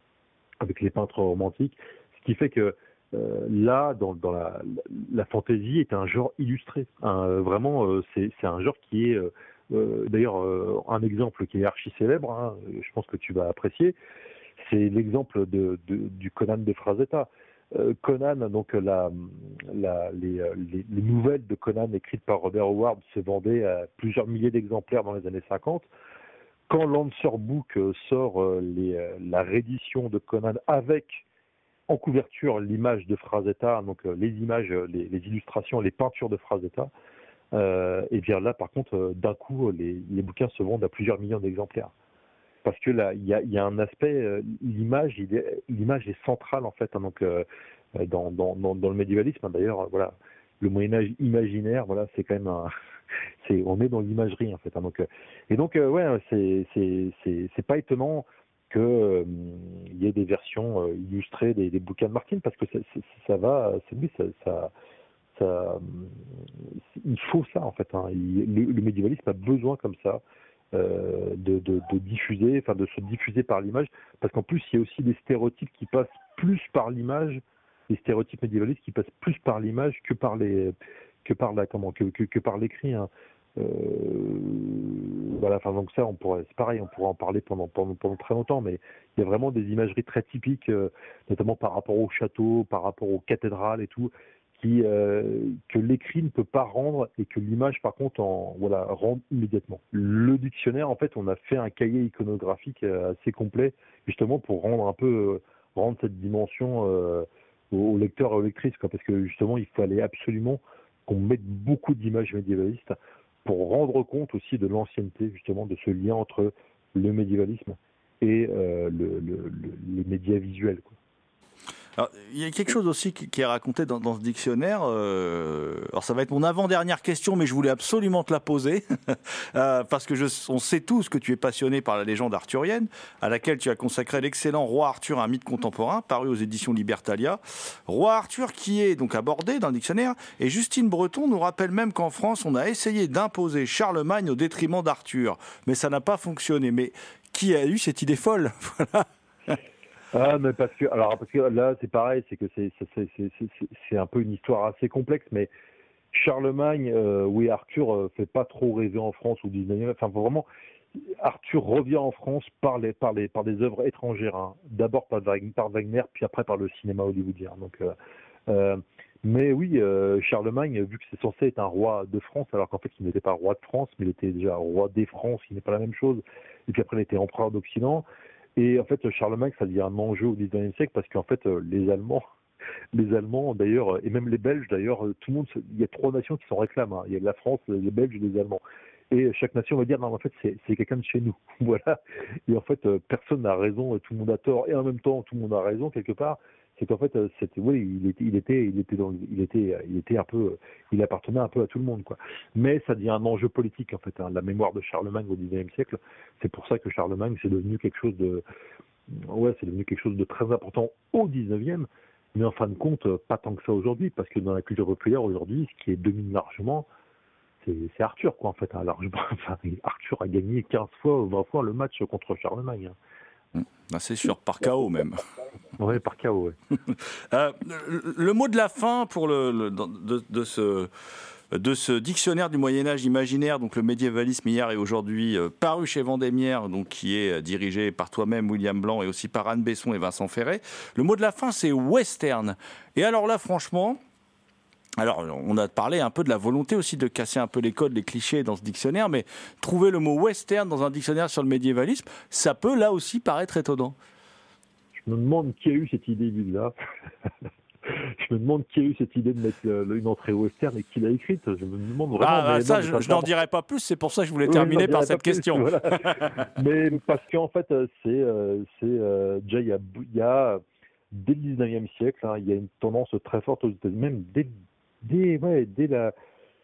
avec les peintres romantiques, ce qui fait que euh, là, dans, dans la, la fantaisie est un genre illustré. Hein, vraiment, euh, c'est, c'est un genre qui est, euh, euh, d'ailleurs, euh, un exemple qui est archi célèbre, hein, je pense que tu vas apprécier, c'est l'exemple de, de, du Conan de Frazetta. Euh, Conan, donc la, la, les, les, les nouvelles de Conan écrites par Robert Howard se vendaient à plusieurs milliers d'exemplaires dans les années cinquante. Quand Lancer Book sort les, la réédition de Conan avec en couverture l'image de Frazetta, donc les images, les, les illustrations, les peintures de Frazetta, euh, et bien là par contre d'un coup les, les bouquins se vendent à plusieurs millions d'exemplaires. Parce que là, il y a, il y a un aspect, euh, l'image, il est, l'image est centrale en fait, hein, donc euh, dans, dans, dans, dans le médiévalisme. Hein, d'ailleurs, euh, voilà, le Moyen Âge imaginaire, voilà, c'est quand même un, c'est, on est dans l'imagerie en fait. Hein, donc, euh, et donc, euh, ouais, c'est, c'est, c'est, c'est pas étonnant que euh, il y ait des versions euh, illustrées des, des bouquins de Martin, parce que ça, ça, ça va, c'est lui, ça, ça, ça, il faut ça en fait. Hein, il, le, le médiévalisme a besoin comme ça. Euh, de, de, de diffuser, enfin de se diffuser par l'image, parce qu'en plus il y a aussi des stéréotypes qui passent plus par l'image, les stéréotypes médiévalistes qui passent plus par l'image que par les, que par la, comment, que, que, que par l'écrit. Hein. Euh, voilà, enfin donc ça, on pourrait, c'est pareil, on pourrait en parler pendant, pendant, pendant très longtemps, mais il y a vraiment des imageries très typiques, euh, notamment par rapport au château, par rapport aux cathédrales et tout. Qui, euh, que l'écrit ne peut pas rendre et que l'image, par contre, en, voilà, rend immédiatement. Le dictionnaire, en fait, on a fait un cahier iconographique assez complet, justement pour rendre un peu, euh, rendre cette dimension euh, aux lecteurs et aux lectrices, quoi, parce que justement, il fallait absolument qu'on mette beaucoup d'images médiévalistes pour rendre compte aussi de l'ancienneté, justement, de ce lien entre le médiévalisme et euh, le, le, le, les médias visuels, quoi. Alors, il y a quelque chose aussi qui, qui est raconté dans, dans ce dictionnaire. Euh, alors, ça va être mon avant-dernière question, mais je voulais absolument te la poser. euh, parce que je, on sait tous que tu es passionné par la légende arthurienne, à laquelle tu as consacré l'excellent Roi Arthur, un mythe contemporain, paru aux éditions Libertalia. Roi Arthur qui est donc abordé dans le dictionnaire. Et Justine Breton nous rappelle même qu'en France, on a essayé d'imposer Charlemagne au détriment d'Arthur. Mais ça n'a pas fonctionné. Mais qui a eu cette idée folle? Voilà. Ah, mais parce que, alors, parce que là, c'est pareil, c'est que c'est, c'est, c'est, c'est, c'est un peu une histoire assez complexe, mais Charlemagne, euh, oui, Arthur euh, fait pas trop rêver en France au dix-neuvième, enfin, vraiment, Arthur revient en France par les, par les, par des œuvres étrangères, hein. D'abord par, par Wagner, puis après par le cinéma hollywoodien. Donc, euh, euh, mais oui, euh, Charlemagne, vu que c'est censé être un roi de France, alors qu'en fait, il n'était pas roi de France, mais il était déjà roi des France, qui n'est pas la même chose. Et puis après, il était empereur d'Occident. Et en fait, Charlemagne, ça devient un enjeu au dix-neuvième siècle parce qu'en fait, les Allemands, les Allemands d'ailleurs, et même les Belges d'ailleurs, tout le monde, il y a trois nations qui s'en réclament. Hein. Il y a la France, les Belges et les Allemands. Et chaque nation va dire non, en fait, c'est, c'est quelqu'un de chez nous. Voilà. Et en fait, personne n'a raison, tout le monde a tort, et en même temps, tout le monde a raison quelque part. C'est qu'en fait, c'était, oui, il était, il était, il était, dans, il était, il était un peu, il appartenait un peu à tout le monde, quoi. Mais ça devient un enjeu politique, en fait, hein, la mémoire de Charlemagne au dix-neuvième siècle. C'est pour ça que Charlemagne, c'est devenu quelque chose de, ouais, c'est devenu quelque chose de très important au dix-neuvième. Mais en fin de compte, pas tant que ça aujourd'hui, parce que dans la culture populaire aujourd'hui, ce qui est domine largement, c'est, c'est Arthur, quoi, en fait. Hein, largement. Enfin, Arthur a gagné quinze fois ou vingt fois le match contre Charlemagne. Hein. Ah, c'est sûr, par K O même. Oui, par K O, oui. euh, le, le mot de la fin pour le, le, de, de, ce, de ce dictionnaire du Moyen-Âge imaginaire, donc le médiévalisme hier et aujourd'hui, euh, paru chez Vendémiaire, donc qui est dirigé par toi-même, William Blanc, et aussi par Anne Besson et Vincent Ferret. Le mot de la fin, c'est western. Et alors là, franchement... Alors, on a parlé un peu de la volonté aussi de casser un peu les codes, les clichés dans ce dictionnaire, mais trouver le mot western dans un dictionnaire sur le médiévalisme, ça peut là aussi paraître étonnant. Je me demande qui a eu cette idée-là. Je me demande qui a eu cette idée de mettre le, une entrée western et qui l'a écrite. Je me demande vraiment. Ah, bah, mais ça, non, je, ça je n'en dirai pas plus, c'est pour ça que je voulais oui, terminer par cette plus, question. Voilà. Mais parce qu'en fait, c'est, c'est euh, déjà, il y a, il y a, dès le dix-neuvième siècle, hein, il y a une tendance très forte aux États-Unis, même dès Dès, ouais, dès, la,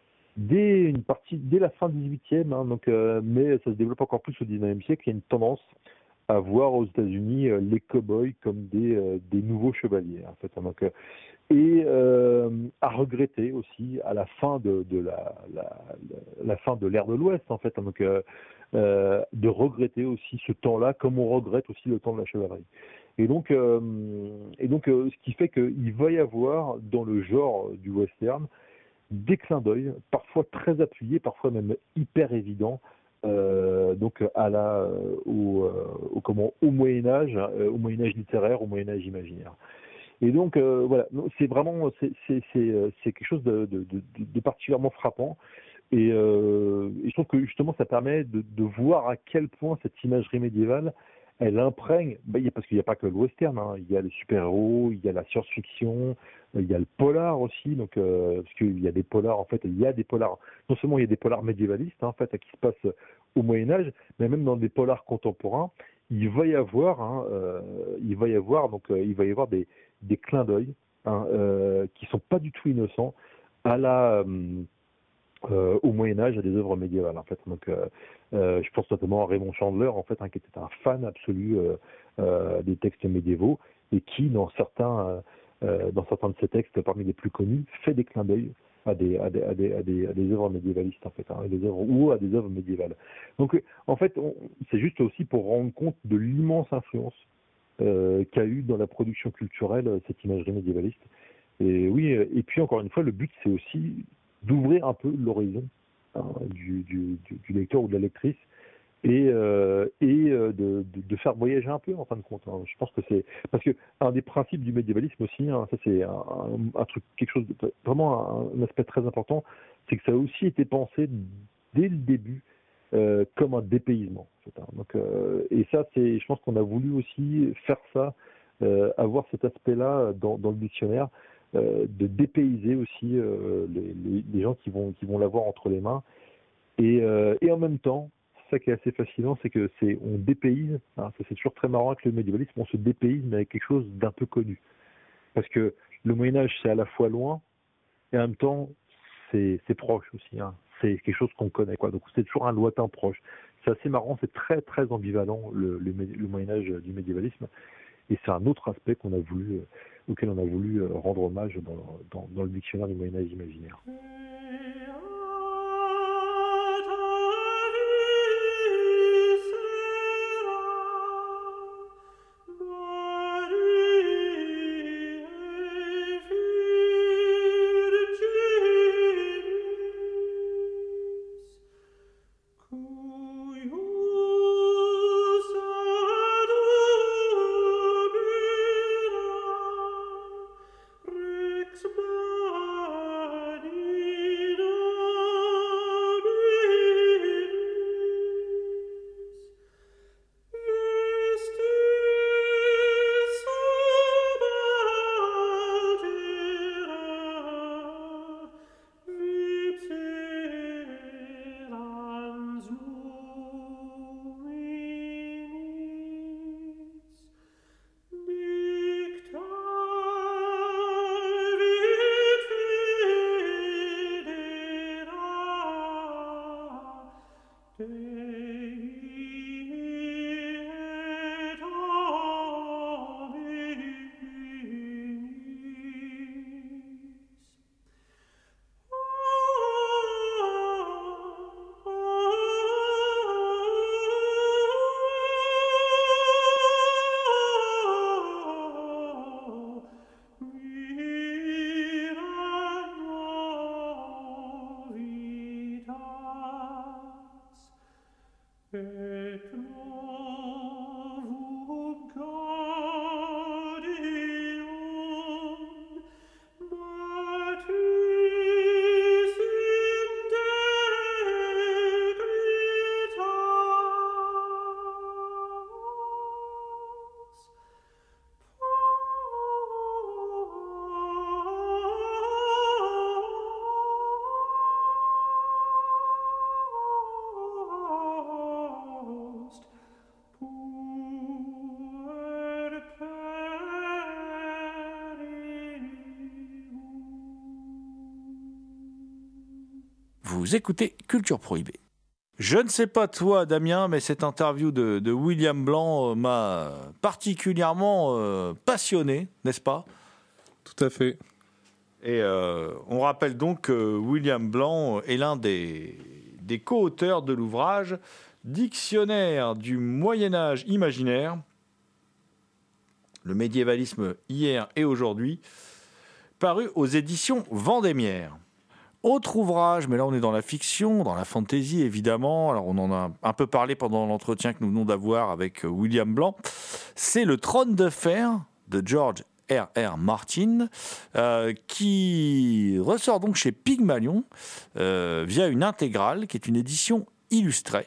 dès, une partie, dès la fin du dix-huitième, hein, donc, euh, mais ça se développe encore plus au dix-neuvième siècle, il y a une tendance à voir aux États-Unis euh, les cow-boys comme des, euh, des nouveaux chevaliers. En fait, hein, donc, euh, et euh, à regretter aussi à la fin de, de la, la, la, la fin de l'ère de l'Ouest, en fait, hein, donc, euh, euh, de regretter aussi ce temps-là, comme on regrette aussi le temps de la chevalerie. Et donc, euh, et donc euh, ce qui fait qu'il va y avoir dans le genre du western des clins d'œil, parfois très appuyés, parfois même hyper évidents, euh, donc à la, au, au, comment, au Moyen-Âge, au Moyen-Âge littéraire, au Moyen-Âge imaginaire. Et donc, euh, voilà, c'est vraiment c'est, c'est, c'est, c'est quelque chose de, de, de, de particulièrement frappant. Et, euh, et je trouve que justement, ça permet de, de voir à quel point cette imagerie médiévale elle imprègne, bah, parce qu'il n'y a pas que le western, hein, il y a les super-héros, il y a la science-fiction, il y a le polar aussi, donc, euh, parce qu'il y a des polars, en fait, il y a des polars, non seulement il y a des polars médiévalistes, hein, en fait, qui se passent au Moyen-Âge, mais même dans des polars contemporains, il va y avoir, hein, euh, il va y avoir, donc, euh, il va y avoir des, des clins d'œil, hein, euh, qui sont pas du tout innocents, à la... Euh, Euh, au Moyen-Âge à des œuvres médiévales en fait. Donc, euh, euh, je pense notamment à Raymond Chandler en fait, hein, qui était un fan absolu euh, euh, des textes médiévaux et qui, dans certains, euh, dans certains de ses textes, parmi les plus connus, fait des clins d'œil à des, à des, à des, à des, à des œuvres médiévalistes en fait, hein, des œuvres, ou à des œuvres médiévales. Donc, en fait, on, c'est juste aussi pour rendre compte de l'immense influence euh, qu'a eu dans la production culturelle cette imagerie médiévaliste. Et oui, et puis encore une fois, le but c'est aussi d'ouvrir un peu l'horizon hein, du, du, du lecteur ou de la lectrice et, euh, et euh, de, de, de faire voyager un peu en fin de compte. Hein. Je pense que c'est parce que un des principes du médiévalisme aussi, hein, ça c'est un, un, un truc, quelque chose de, vraiment un, un aspect très important, c'est que ça a aussi été pensé dès le début euh, comme un dépaysement. En fait, hein. Donc, euh, et ça, c'est, je pense qu'on a voulu aussi faire ça, euh, avoir cet aspect-là dans, dans le dictionnaire. Euh, de dépayser aussi euh, les, les, les gens qui vont, qui vont l'avoir entre les mains. Et, euh, et en même temps, ça qui est assez fascinant, c'est que c'est on dépayse, hein, ça c'est toujours très marrant avec le médiévalisme, on se dépayse mais avec quelque chose d'un peu connu. Parce que le Moyen-Âge, c'est à la fois loin, et en même temps, c'est, c'est proche aussi. Hein. C'est quelque chose qu'on connaît, quoi. Donc c'est toujours un lointain proche. C'est assez marrant, c'est très très ambivalent le, le, le Moyen-Âge du médiévalisme. Et c'est un autre aspect qu'on a voulu, euh, auquel on a voulu euh, rendre hommage dans, dans, dans le dictionnaire du Moyen-Âge imaginaire. Rex Body vous écoutez Culture Prohibée. Je ne sais pas toi, Damien, mais cette interview de, de William Blanc euh, m'a particulièrement euh, passionné, n'est-ce pas ? Tout à fait. Et euh, on rappelle donc que William Blanc est l'un des, des co-auteurs de l'ouvrage Dictionnaire du Moyen-Âge imaginaire, le médiévalisme hier et aujourd'hui, paru aux éditions Vendémiaire. Autre ouvrage, mais là on est dans la fiction, dans la fantasy évidemment, alors on en a un peu parlé pendant l'entretien que nous venons d'avoir avec William Blanc, c'est Le Trône de Fer de George R R. Martin, euh, qui ressort donc chez Pygmalion euh, via une intégrale qui est une édition illustrée.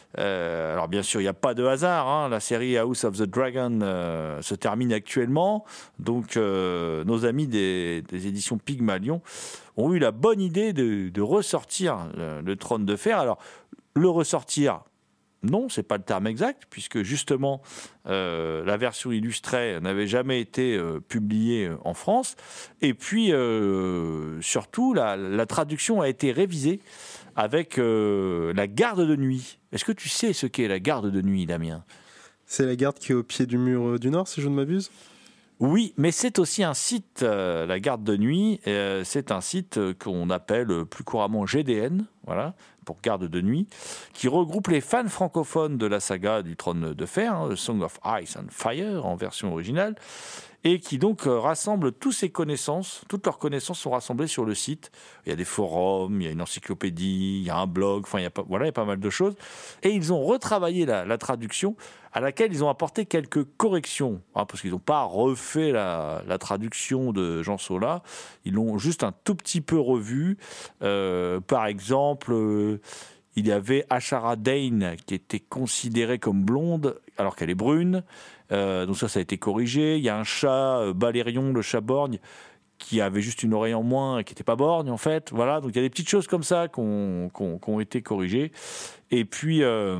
Euh, alors bien sûr, il n'y a pas de hasard, hein, la série House of the Dragon euh, se termine actuellement, donc euh, nos amis des, des éditions Pygmalion ont eu la bonne idée de, de ressortir le, le Trône de Fer. Alors, le ressortir, non, c'est pas le terme exact, puisque justement, euh, la version illustrée n'avait jamais été euh, publiée en France. Et puis, euh, surtout, la, la traduction a été révisée avec euh, la garde de nuit. Est-ce que tu sais ce qu'est la garde de nuit, Damien ? C'est la garde qui est au pied du mur du Nord, si je ne m'abuse ? Oui, mais c'est aussi un site, euh, la garde de nuit, euh, c'est un site qu'on appelle plus couramment G D N, voilà, pour garde de nuit, qui regroupe les fans francophones de la saga du Trône de Fer, hein, The Song of Ice and Fire en version originale, et qui donc euh, rassemble toutes ces connaissances, toutes leurs connaissances sont rassemblées sur le site. Il y a des forums, il y a une encyclopédie, il y a un blog, enfin il y a pas, voilà, il y a pas mal de choses. Et ils ont retravaillé la, la traduction, à laquelle ils ont apporté quelques corrections, hein, parce qu'ils n'ont pas refait la, la traduction de Jean Sola, ils l'ont juste un tout petit peu revu. Euh, par exemple, euh, il y avait Ashara Dane qui était considérée comme blonde alors qu'elle est brune. Euh, donc ça, ça a été corrigé. Il y a un chat, euh, Balérion, le chat borgne, qui avait juste une oreille en moins et qui n'était pas borgne, en fait. Voilà, donc il y a des petites choses comme ça qui ont, qui ont, qui ont été corrigées. Et puis, euh,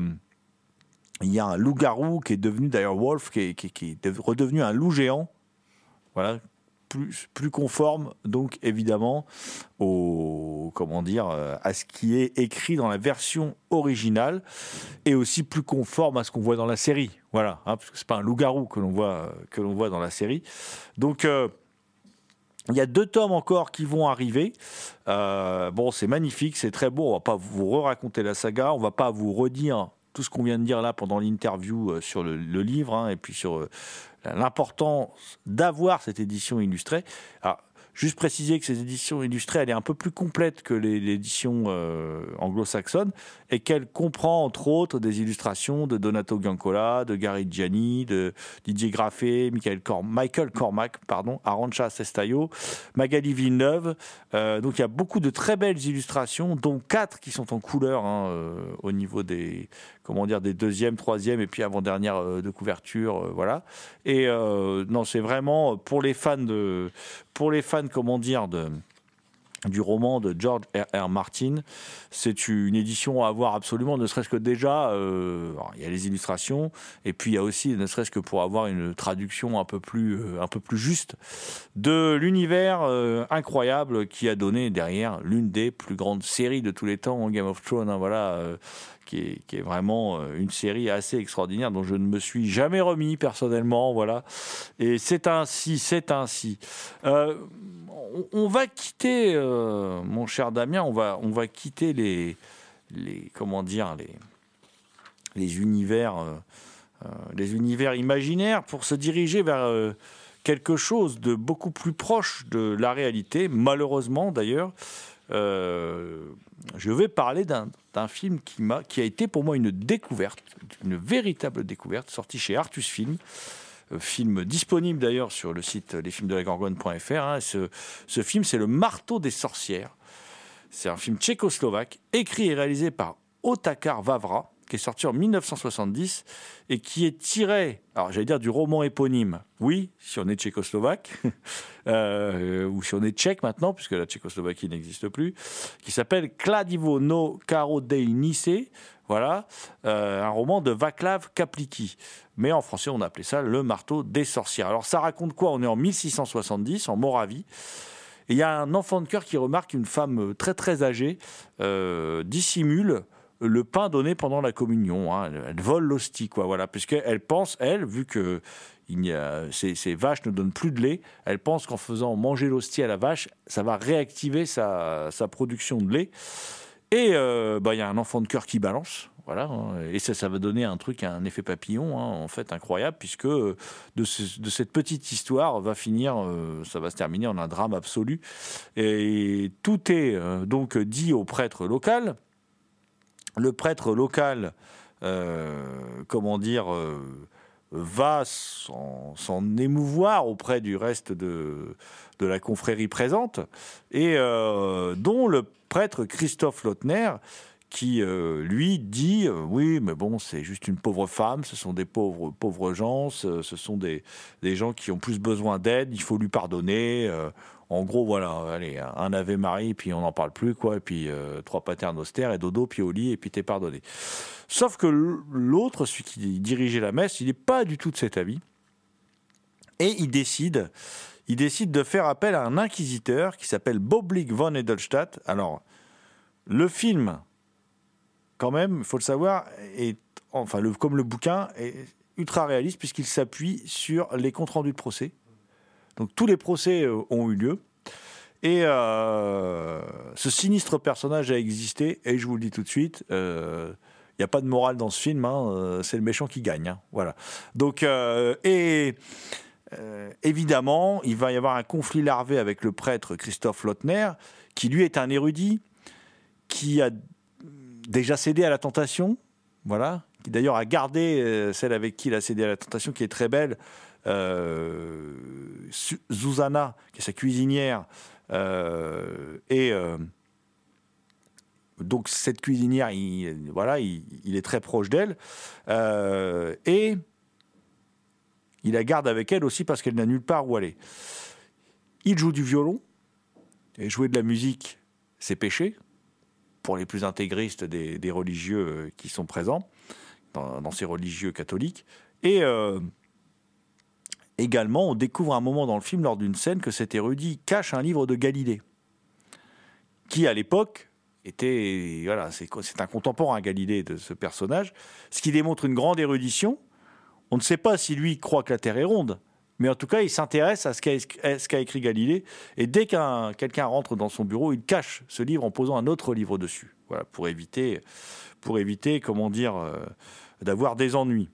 il y a un loup-garou qui est devenu, d'ailleurs, Wolf, qui est, qui, qui est redevenu un loup géant. Voilà, plus, plus conforme, donc, évidemment, au, comment dire, à ce qui est écrit dans la version originale et aussi plus conforme à ce qu'on voit dans la série. Voilà, hein, parce que c'est pas un loup-garou que l'on voit, que l'on voit dans la série. Donc, euh, il y a deux tomes encore qui vont arriver. Euh, bon, c'est magnifique, c'est très beau. On va pas vous re-raconter la saga, on va pas vous redire tout ce qu'on vient de dire là pendant l'interview sur le, le livre, hein, et puis sur euh, l'importance d'avoir cette édition illustrée. Alors, juste préciser que ces éditions illustrées, elle est un peu plus complète que les, l'édition euh, anglo-saxonne et qu'elle comprend entre autres des illustrations de Donato Giancola, de Gary Gianni, de Didier Graffet, Michael, Cor- Michael Cormac, pardon, Arantxa Sestaio, Magali Villeneuve. Euh, donc il y a beaucoup de très belles illustrations, dont quatre qui sont en couleur, hein, euh, au niveau des, comment dire, des deuxième, troisième et puis avant-dernière euh, de couverture, euh, voilà. Et euh, non, c'est vraiment pour les fans de, pour les fans, comment dire, de, du roman de George R R. Martin, c'est une édition à avoir absolument, ne serait-ce que déjà, euh, alors, il y a les illustrations, et puis il y a aussi, ne serait-ce que pour avoir une traduction un peu plus, euh, un peu plus juste de l'univers euh, incroyable qui a donné derrière l'une des plus grandes séries de tous les temps, Game of Thrones, hein, voilà, euh, qui est, qui est vraiment une série assez extraordinaire dont je ne me suis jamais remis personnellement, voilà. Et c'est ainsi, c'est ainsi. Euh, on, on va quitter, euh, mon cher Damien, on va, on va quitter les, les, comment dire, les, les univers, euh, les univers imaginaires pour se diriger vers euh, quelque chose de beaucoup plus proche de la réalité, malheureusement d'ailleurs. Euh, je vais parler d'un, d'un film qui, m'a, qui a été pour moi une découverte, une véritable découverte, sorti chez Artus Film, euh, film disponible d'ailleurs sur le site lesfilmsdelagorgone point f r. Hein. Ce, ce film, c'est Le Marteau des sorcières. C'est un film tchécoslovaque, écrit et réalisé par Otakar Vavra, qui est sorti en dix-neuf cent soixante-dix et qui est tiré, alors j'allais dire du roman éponyme, oui, si on est tchécoslovaque, euh, ou si on est tchèque maintenant, puisque la Tchécoslovaquie n'existe plus, qui s'appelle Kladivo no Karodejnice, voilà, euh, un roman de Václav Kaplicki. Mais en français, on appelait ça Le Marteau des sorcières. Alors ça raconte quoi ? On est en mille six cent soixante-dix, en Moravie, Et il y a un enfant de chœur qui remarque qu'une femme très très âgée euh, dissimule le pain donné pendant la communion. Hein. Elle, elle vole l'hostie, quoi, voilà, puisqu'elle pense, elle, vu que il n'y a, ces, ces vaches ne donnent plus de lait, elle pense qu'en faisant manger l'hostie à la vache, ça va réactiver sa, sa production de lait. Et euh, bah, y a un enfant de chœur qui balance. Voilà, et ça, ça va donner un truc, un effet papillon, hein, en fait, incroyable, puisque de, ce, de cette petite histoire va finir, euh, ça va se terminer en un drame absolu. Et tout est euh, donc dit au prêtre local. Le prêtre local, euh, comment dire, euh, va s'en, s'en émouvoir auprès du reste de, de la confrérie présente, et euh, dont le prêtre Christophe Lautner, qui, euh, lui, dit euh, « Oui, mais bon, c'est juste une pauvre femme, ce sont des pauvres, pauvres gens, ce, ce sont des, des gens qui ont plus besoin d'aide, il faut lui pardonner. Euh, » En gros, voilà, allez, un Ave Marie, puis on n'en parle plus, quoi, et puis euh, trois Pater Noster, et dodo, puis au lit, et puis t'es pardonné. Sauf que l'autre, celui qui dirigeait la messe, il n'est pas du tout de cet avis, et il décide, il décide de faire appel à un inquisiteur qui s'appelle Boblik von Edelstadt. Alors, le film... quand même, il faut le savoir, est, enfin, le, comme le bouquin, est ultra réaliste puisqu'il s'appuie sur les comptes rendus de procès. Donc tous les procès euh, ont eu lieu. Et euh, ce sinistre personnage a existé, et je vous le dis tout de suite, il euh, n'y a pas de morale dans ce film, hein, euh, c'est le méchant qui gagne. Hein, voilà. Donc, euh, et euh, évidemment, il va y avoir un conflit larvé avec le prêtre Christophe Lautner, qui lui est un érudit, qui a déjà cédé à la tentation, voilà, qui d'ailleurs a gardé euh, celle avec qui il a cédé à la tentation, qui est très belle, euh, Zuzana, qui est sa cuisinière, euh, et euh, donc cette cuisinière, il, voilà, il, il est très proche d'elle, euh, et il la garde avec elle aussi parce qu'elle n'a nulle part où aller. Il joue du violon, et jouer de la musique, c'est péché, pour les plus intégristes des, des religieux qui sont présents, dans, dans ces religieux catholiques. Et euh, également, on découvre un moment dans le film, lors d'une scène, que cet érudit cache un livre de Galilée, qui, à l'époque, était... Voilà, c'est, c'est un contemporain, Galilée, de ce personnage, ce qui démontre une grande érudition. On ne sait pas si lui croit que la Terre est ronde, mais en tout cas, il s'intéresse à ce qu'a, à ce qu'a écrit Galilée. Et dès qu'un quelqu'un rentre dans son bureau, il cache ce livre en posant un autre livre dessus. Voilà, pour éviter, pour éviter, comment dire, euh, d'avoir des ennuis.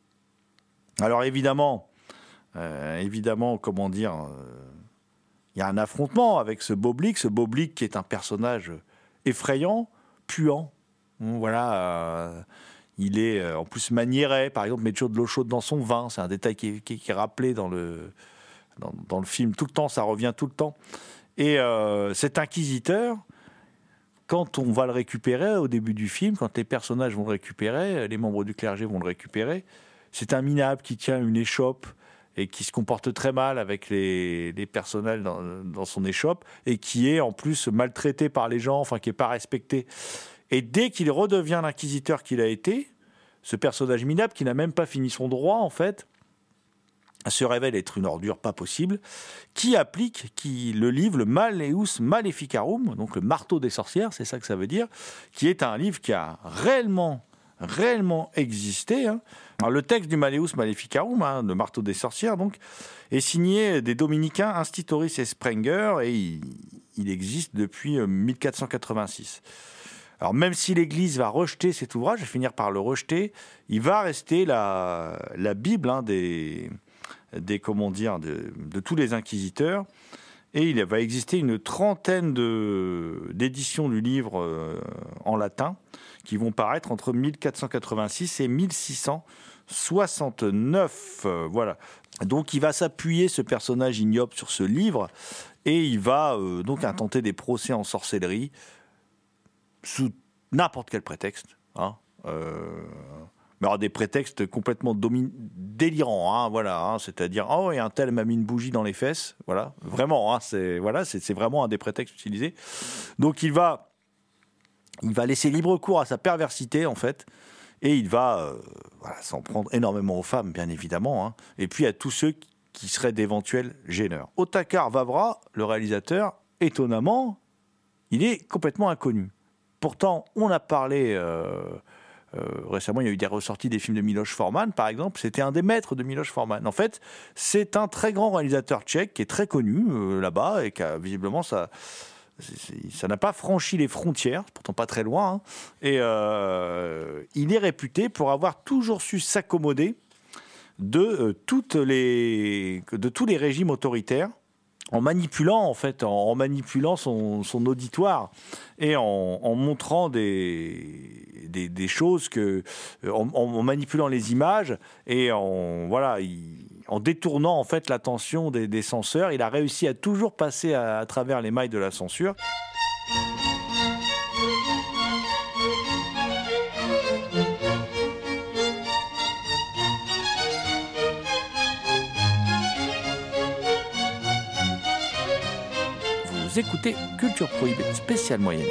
Alors évidemment, euh, évidemment, comment dire, il euh, y a un affrontement avec ce Boblik, ce Boblik qui est un personnage effrayant, puant. Voilà. Euh, Il est euh, en plus maniéré, par exemple, met toujours de l'eau chaude dans son vin. C'est un détail qui est, qui, qui est rappelé dans le, dans, dans le film tout le temps, ça revient tout le temps. Et euh, cet inquisiteur, quand on va le récupérer au début du film, quand les personnages vont le récupérer, les membres du clergé vont le récupérer, c'est un minable qui tient une échoppe et qui se comporte très mal avec les, les personnels dans, dans son échoppe, et qui est en plus maltraité par les gens, enfin qui n'est pas respecté. Et dès qu'il redevient l'inquisiteur qu'il a été, ce personnage minable, qui n'a même pas fini son droit, en fait, se révèle être une ordure pas possible, qui applique qui, le livre, le Malleus Maleficarum, donc le marteau des sorcières, c'est ça que ça veut dire, qui est un livre qui a réellement, réellement existé. Hein. Alors, le texte du Malleus Maleficarum, hein, le marteau des sorcières, donc, est signé des dominicains Institoris et Sprenger, et il, il existe depuis mille quatre cent quatre-vingt-six. Alors même si l'Église va rejeter cet ouvrage, va finir par le rejeter, il va rester la, la Bible hein, des, des, comment dire, de, de tous les inquisiteurs, et il va exister une trentaine de, d'éditions du livre euh, en latin qui vont paraître entre mille quatre cent quatre-vingt-six et mille six cent soixante-neuf. Euh, voilà. Donc il va s'appuyer, ce personnage ignoble, sur ce livre, et il va euh, donc intenter des procès en sorcellerie sous n'importe quel prétexte, hein, euh, mais alors des prétextes complètement domi- délirants, hein, voilà, hein, c'est-à-dire oh et un tel m'a mis une bougie dans les fesses, voilà, vraiment, hein, c'est voilà, c'est, c'est vraiment un des prétextes utilisés. Donc il va, il va laisser libre cours à sa perversité en fait, et il va euh, voilà, s'en prendre énormément aux femmes, bien évidemment, hein, et puis à tous ceux qui seraient d'éventuels gêneurs. Otakar Vavra, le réalisateur, étonnamment, il est complètement inconnu. Pourtant, on a parlé... Euh, Euh, récemment, il y a eu des ressorties des films de Miloš Forman, par exemple. C'était un des maîtres de Miloš Forman. En fait, c'est un très grand réalisateur tchèque qui est très connu euh, là-bas et qui a visiblement ça, ça n'a pas franchi les frontières, pourtant pas très loin. Hein. Et euh, il est réputé pour avoir toujours su s'accommoder de euh, toutes les, de tous les régimes autoritaires. En manipulant en fait, en, en manipulant son, son auditoire et en, en montrant des, des, des choses que, en, en manipulant les images et en voilà, il, en détournant en fait l'attention des, des censeurs, il a réussi à toujours passer à, à travers les mailles de la censure. Vous écoutez Culture Prohibée, spécial Moyen-Âge.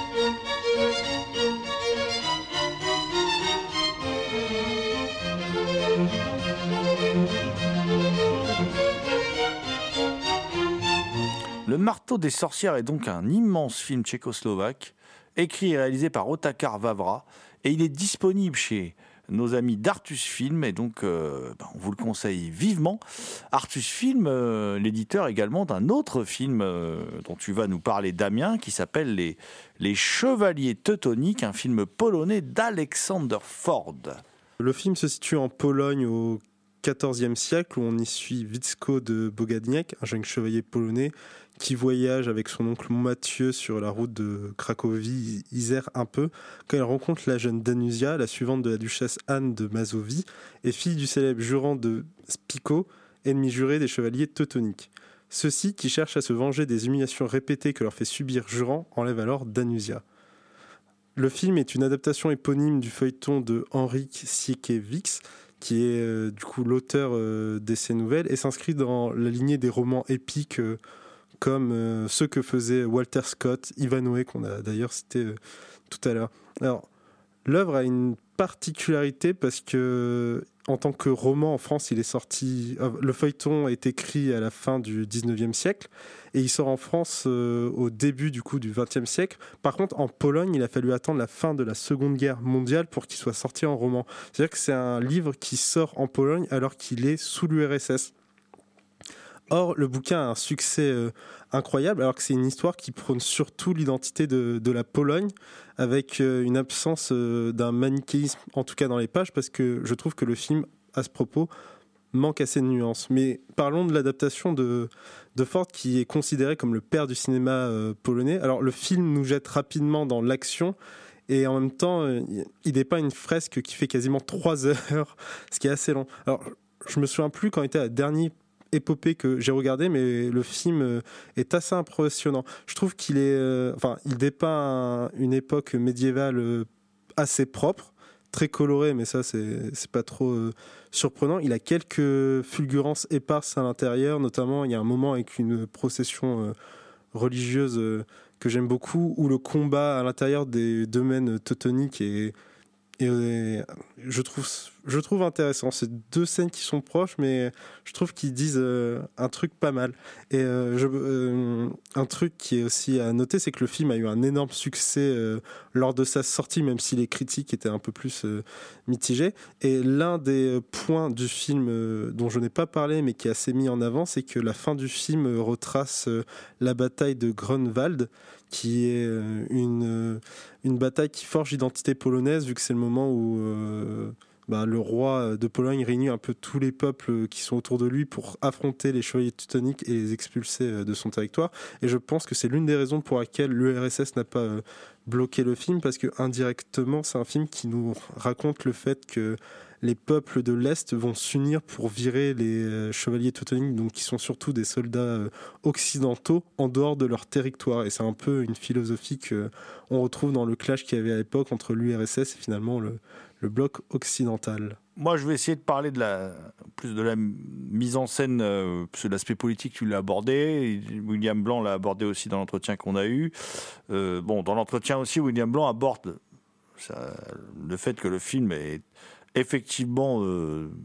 Le Marteau des sorcières est donc un immense film tchécoslovaque, écrit et réalisé par Otakar Vavra, et il est disponible chez nos amis d'Artus Film, et donc euh, ben, on vous le conseille vivement. Artus Film, euh, l'éditeur également d'un autre film euh, dont tu vas nous parler, Damien, qui s'appelle Les, Les Chevaliers Teutoniques, un film polonais d'Alexander Ford. Le film se situe en Pologne au quatorzième siècle, où on y suit Wicko de Bogadniek, un jeune chevalier polonais qui voyage avec son oncle Mathieu sur la route de Cracovie, Isère un peu, quand il rencontre la jeune Danusia, la suivante de la duchesse Anne de Mazovie, et fille du célèbre jurant de Spico, ennemi juré des chevaliers teutoniques. Ceux-ci, qui cherchent à se venger des humiliations répétées que leur fait subir Jurand, enlèvent alors Danusia. Le film est une adaptation éponyme du feuilleton de Henryk Sienkiewicz, qui est euh, du coup l'auteur euh, d'essais nouvelles, et s'inscrit dans la lignée des romans épiques euh, comme euh, ceux que faisait Walter Scott, Ivanhoe, qu'on a d'ailleurs cité euh, tout à l'heure. Alors, l'œuvre a une particularité parce que, en tant que roman en France, il est sorti. Euh, le feuilleton est écrit à la fin du dix-neuvième siècle et il sort en France euh, au début du coup du vingtième siècle. Par contre, en Pologne, il a fallu attendre la fin de la Seconde Guerre mondiale pour qu'il soit sorti en roman. C'est-à-dire que c'est un livre qui sort en Pologne alors qu'il est sous l'U R S S. Or, le bouquin a un succès euh, incroyable, alors que c'est une histoire qui prône surtout l'identité de, de la Pologne, avec euh, une absence euh, d'un manichéisme, en tout cas dans les pages, parce que je trouve que le film, à ce propos, manque assez de nuances. Mais parlons de l'adaptation de, de Ford, qui est considéré comme le père du cinéma euh, polonais. Alors, le film nous jette rapidement dans l'action, et en même temps, euh, il dépeint une fresque qui fait quasiment trois heures, ce qui est assez long. Alors, je me souviens plus quand était la dernière épopée que j'ai regardé, mais le film est assez impressionnant. Je trouve qu'il est, euh, enfin, il dépeint un, une époque médiévale euh, assez propre, très colorée, mais ça c'est c'est pas trop euh, surprenant. Il a quelques fulgurances éparses à l'intérieur, notamment il y a un moment avec une procession euh, religieuse euh, que j'aime beaucoup, où le combat à l'intérieur des domaines teutoniques est Et euh, je trouve, je trouve intéressant. C'est deux scènes qui sont proches, mais je trouve qu'ils disent euh, un truc pas mal. Et euh, je, euh, un truc qui est aussi à noter, c'est que le film a eu un énorme succès euh, lors de sa sortie, même si les critiques étaient un peu plus euh, mitigées. Et l'un des points du film euh, dont je n'ai pas parlé, mais qui est assez mis en avant, c'est que la fin du film euh, retrace euh, la bataille de Grunwald, qui est une, une bataille qui forge l'identité polonaise, vu que c'est le moment où euh, bah, le roi de Pologne réunit un peu tous les peuples qui sont autour de lui pour affronter les chevaliers teutoniques et les expulser de son territoire. Et je pense que c'est l'une des raisons pour laquelle l'U R S S n'a pas bloqué le film, parce que indirectement, c'est un film qui nous raconte le fait que les peuples de l'Est vont s'unir pour virer les chevaliers teutoniques, donc qui sont surtout des soldats occidentaux, en dehors de leur territoire. Et c'est un peu une philosophie qu'on retrouve dans le clash qu'il y avait à l'époque entre l'U R S S et finalement le, le bloc occidental. Moi, je vais essayer de parler de la, plus de la mise en scène, euh, parce que l'aspect politique, tu l'as abordé. William Blanc l'a abordé aussi dans l'entretien qu'on a eu. Euh, bon, dans l'entretien aussi, William Blanc aborde ça, le fait que le film est effectivement euh,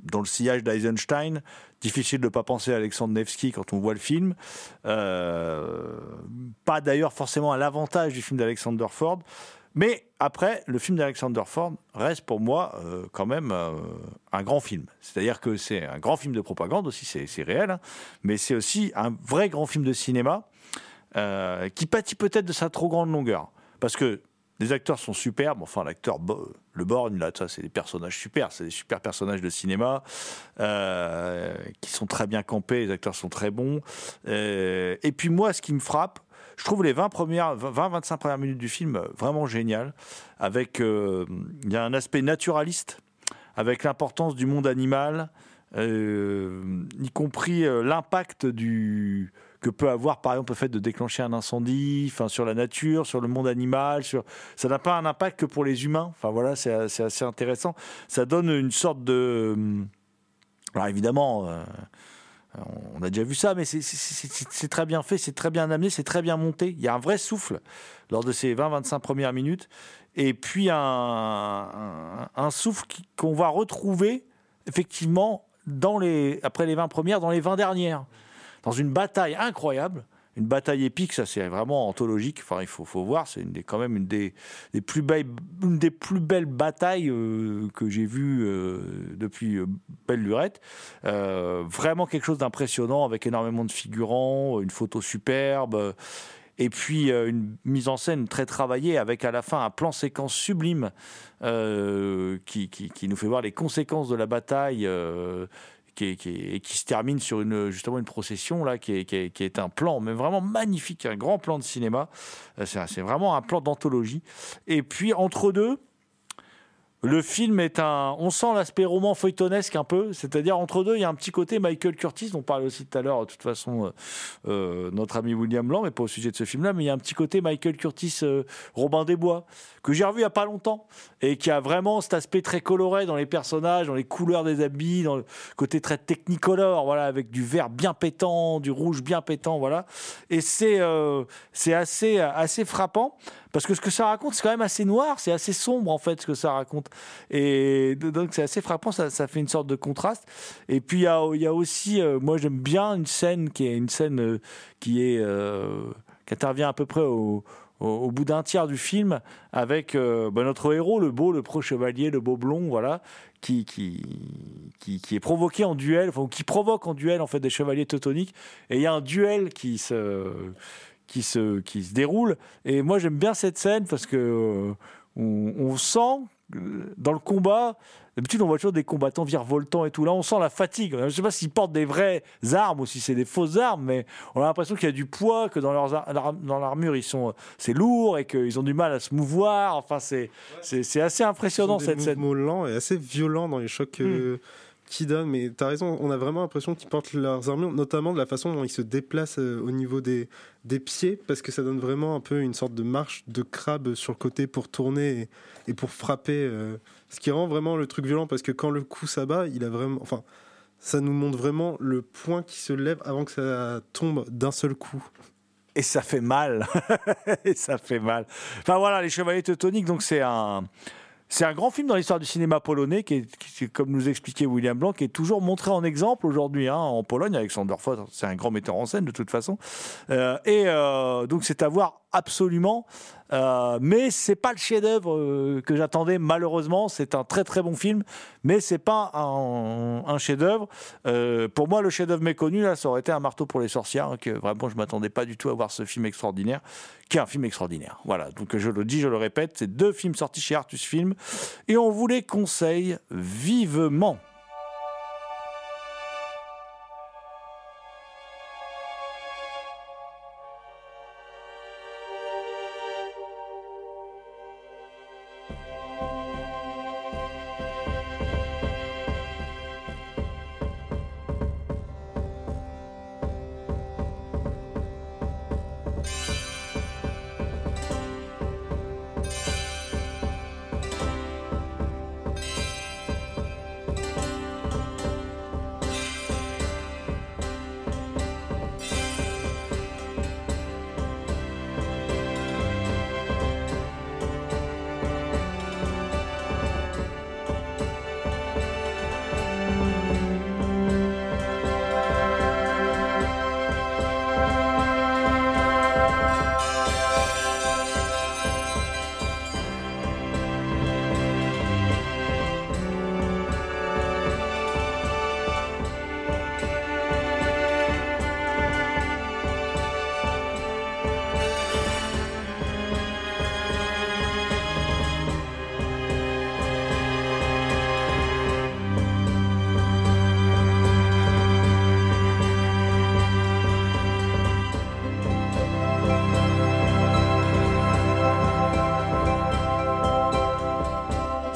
dans le sillage d'Eisenstein. Difficile de ne pas penser à Alexandre Nevsky quand on voit le film. Euh, pas d'ailleurs forcément à l'avantage du film d'Alexander Ford. Mais après, le film d'Alexander Ford reste pour moi euh, quand même euh, un grand film. C'est-à-dire que c'est un grand film de propagande aussi, c'est, c'est réel, hein, mais c'est aussi un vrai grand film de cinéma euh, qui pâtit peut-être de sa trop grande longueur. Parce que les acteurs sont superbes, enfin l'acteur, le Borgne, là, ça, c'est des personnages super, c'est des super personnages de cinéma euh, qui sont très bien campés, les acteurs sont très bons. Euh, et puis moi, ce qui me frappe, je trouve les vingt à vingt-cinq premières minutes du film vraiment géniales. Avec, euh, il y a un aspect naturaliste, avec l'importance du monde animal, euh, y compris euh, l'impact du, que peut avoir, par exemple, le fait de déclencher un incendie, enfin, sur la nature, sur le monde animal. Sur, ça n'a pas un impact que pour les humains. Enfin, voilà, c'est, c'est assez intéressant. Ça donne une sorte de... Alors, évidemment... Euh, on a déjà vu ça, mais c'est, c'est, c'est, c'est très bien fait, c'est très bien amené, c'est très bien monté. Il y a un vrai souffle lors de ces vingt à vingt-cinq premières minutes. Et puis un, un, un souffle qui, qu'on va retrouver effectivement dans les, après les vingt premières, dans les vingt dernières. Dans une bataille incroyable, une bataille épique, ça c'est vraiment anthologique. Enfin, il faut, faut voir, c'est une des, quand même une des, des, plus belles, une des plus belles batailles euh, que j'ai vues euh, depuis euh, Belle Lurette. Euh, vraiment quelque chose d'impressionnant, avec énormément de figurants, une photo superbe, et puis euh, une mise en scène très travaillée, avec à la fin un plan séquence sublime euh, qui, qui, qui nous fait voir les conséquences de la bataille. Euh, Qui, est, qui, est, qui se termine sur une, justement une procession là, qui, est, qui, est, qui est un plan, mais vraiment magnifique, un grand plan de cinéma. C'est, c'est vraiment un plan d'anthologie. Et puis entre deux, le film est un... On sent l'aspect roman feuilletonesque un peu, c'est-à-dire entre deux, il y a un petit côté Michael Curtis, dont on parlait aussi tout à l'heure, de toute façon, euh, notre ami William Blanc, mais pas au sujet de ce film-là, mais il y a un petit côté Michael Curtis, euh, Robin des Bois, que j'ai revu il n'y a pas longtemps, et qui a vraiment cet aspect très coloré dans les personnages, dans les couleurs des habits, dans le côté très technicolore, voilà, avec du vert bien pétant, du rouge bien pétant, voilà. Et c'est, euh, c'est assez, assez frappant, parce que ce que ça raconte, c'est quand même assez noir, c'est assez sombre, en fait, ce que ça raconte. Et donc, c'est assez frappant, ça, ça fait une sorte de contraste. Et puis, il y a, il y a aussi, euh, moi, j'aime bien une scène qui est une scène euh, qui est... Euh, qui intervient à peu près au... au bout d'un tiers du film, avec euh, bah, notre héros, le beau, le pro-chevalier, le beau blond, voilà, qui, qui, qui, qui est provoqué en duel, enfin, qui provoque en duel en fait, des chevaliers teutoniques. Et il y a un duel qui se, qui, se, qui se déroule. Et moi, j'aime bien cette scène parce que euh, on, on sent dans le combat... D'habitude, on voit toujours des combattants virevoltants et tout. Là, on sent la fatigue. Je ne sais pas s'ils portent des vraies armes ou si c'est des fausses armes, mais on a l'impression qu'il y a du poids, que dans, leurs ar- dans l'armure, ils sont, c'est lourd et qu'ils ont du mal à se mouvoir. Enfin, c'est, c'est, c'est assez impressionnant, cette scène. Des mouvements lents et assez violents dans les chocs euh, mm. qu'ils donnent. Mais tu as raison, on a vraiment l'impression qu'ils portent leurs armures, notamment de la façon dont ils se déplacent euh, au niveau des, des pieds, parce que ça donne vraiment un peu une sorte de marche de crabe sur le côté pour tourner et, et pour frapper... Euh, ce qui rend vraiment le truc violent, parce que quand le coup s'abat, il a vraiment, enfin, ça nous montre vraiment le point qui se lève avant que ça tombe d'un seul coup. Et ça fait mal. Et ça fait mal. Enfin voilà, Les Chevaliers Teutoniques, donc c'est un... C'est un grand film dans l'histoire du cinéma polonais, qui est, qui est, comme nous expliquait William Blanc, qui est toujours montré en exemple aujourd'hui hein, en Pologne. Alexander Ford, c'est un grand metteur en scène de toute façon. Euh, et euh, donc c'est à voir absolument. Euh, mais c'est pas le chef-d'œuvre euh, que j'attendais malheureusement. C'est un très très bon film, mais c'est pas un, un chef-d'œuvre. Euh, pour moi, le chef-d'œuvre méconnu là, ça aurait été Un marteau pour les sorcières. Hein, que vraiment, je m'attendais pas du tout à voir ce film extraordinaire, qui est un film extraordinaire. Voilà. Donc je le dis, je le répète, c'est deux films sortis chez Artus Film, et on vous les conseille vivement.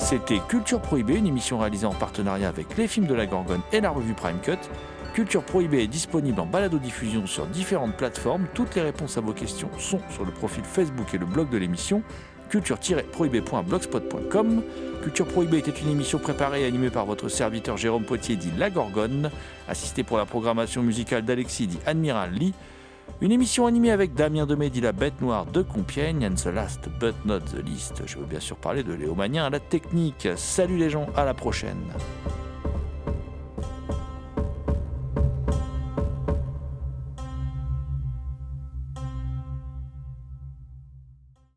C'était Culture Prohibée, une émission réalisée en partenariat avec les films de la Gorgone et la revue Prime Cut. Culture Prohibée est disponible en balado-diffusion sur différentes plateformes. Toutes les réponses à vos questions sont sur le profil Facebook et le blog de l'émission, culture tiret prohibée point blogspot point com. Culture Prohibée était une émission préparée et animée par votre serviteur Jérôme Potier, dit La Gorgone, assisté pour la programmation musicale d'Alexis, dit Admiral Lee. Une émission animée avec Damien Demey, dit La Bête Noire de Compiègne, and the last but not the least, je veux bien sûr parler de Léo Magnin à la technique. Salut les gens, à la prochaine.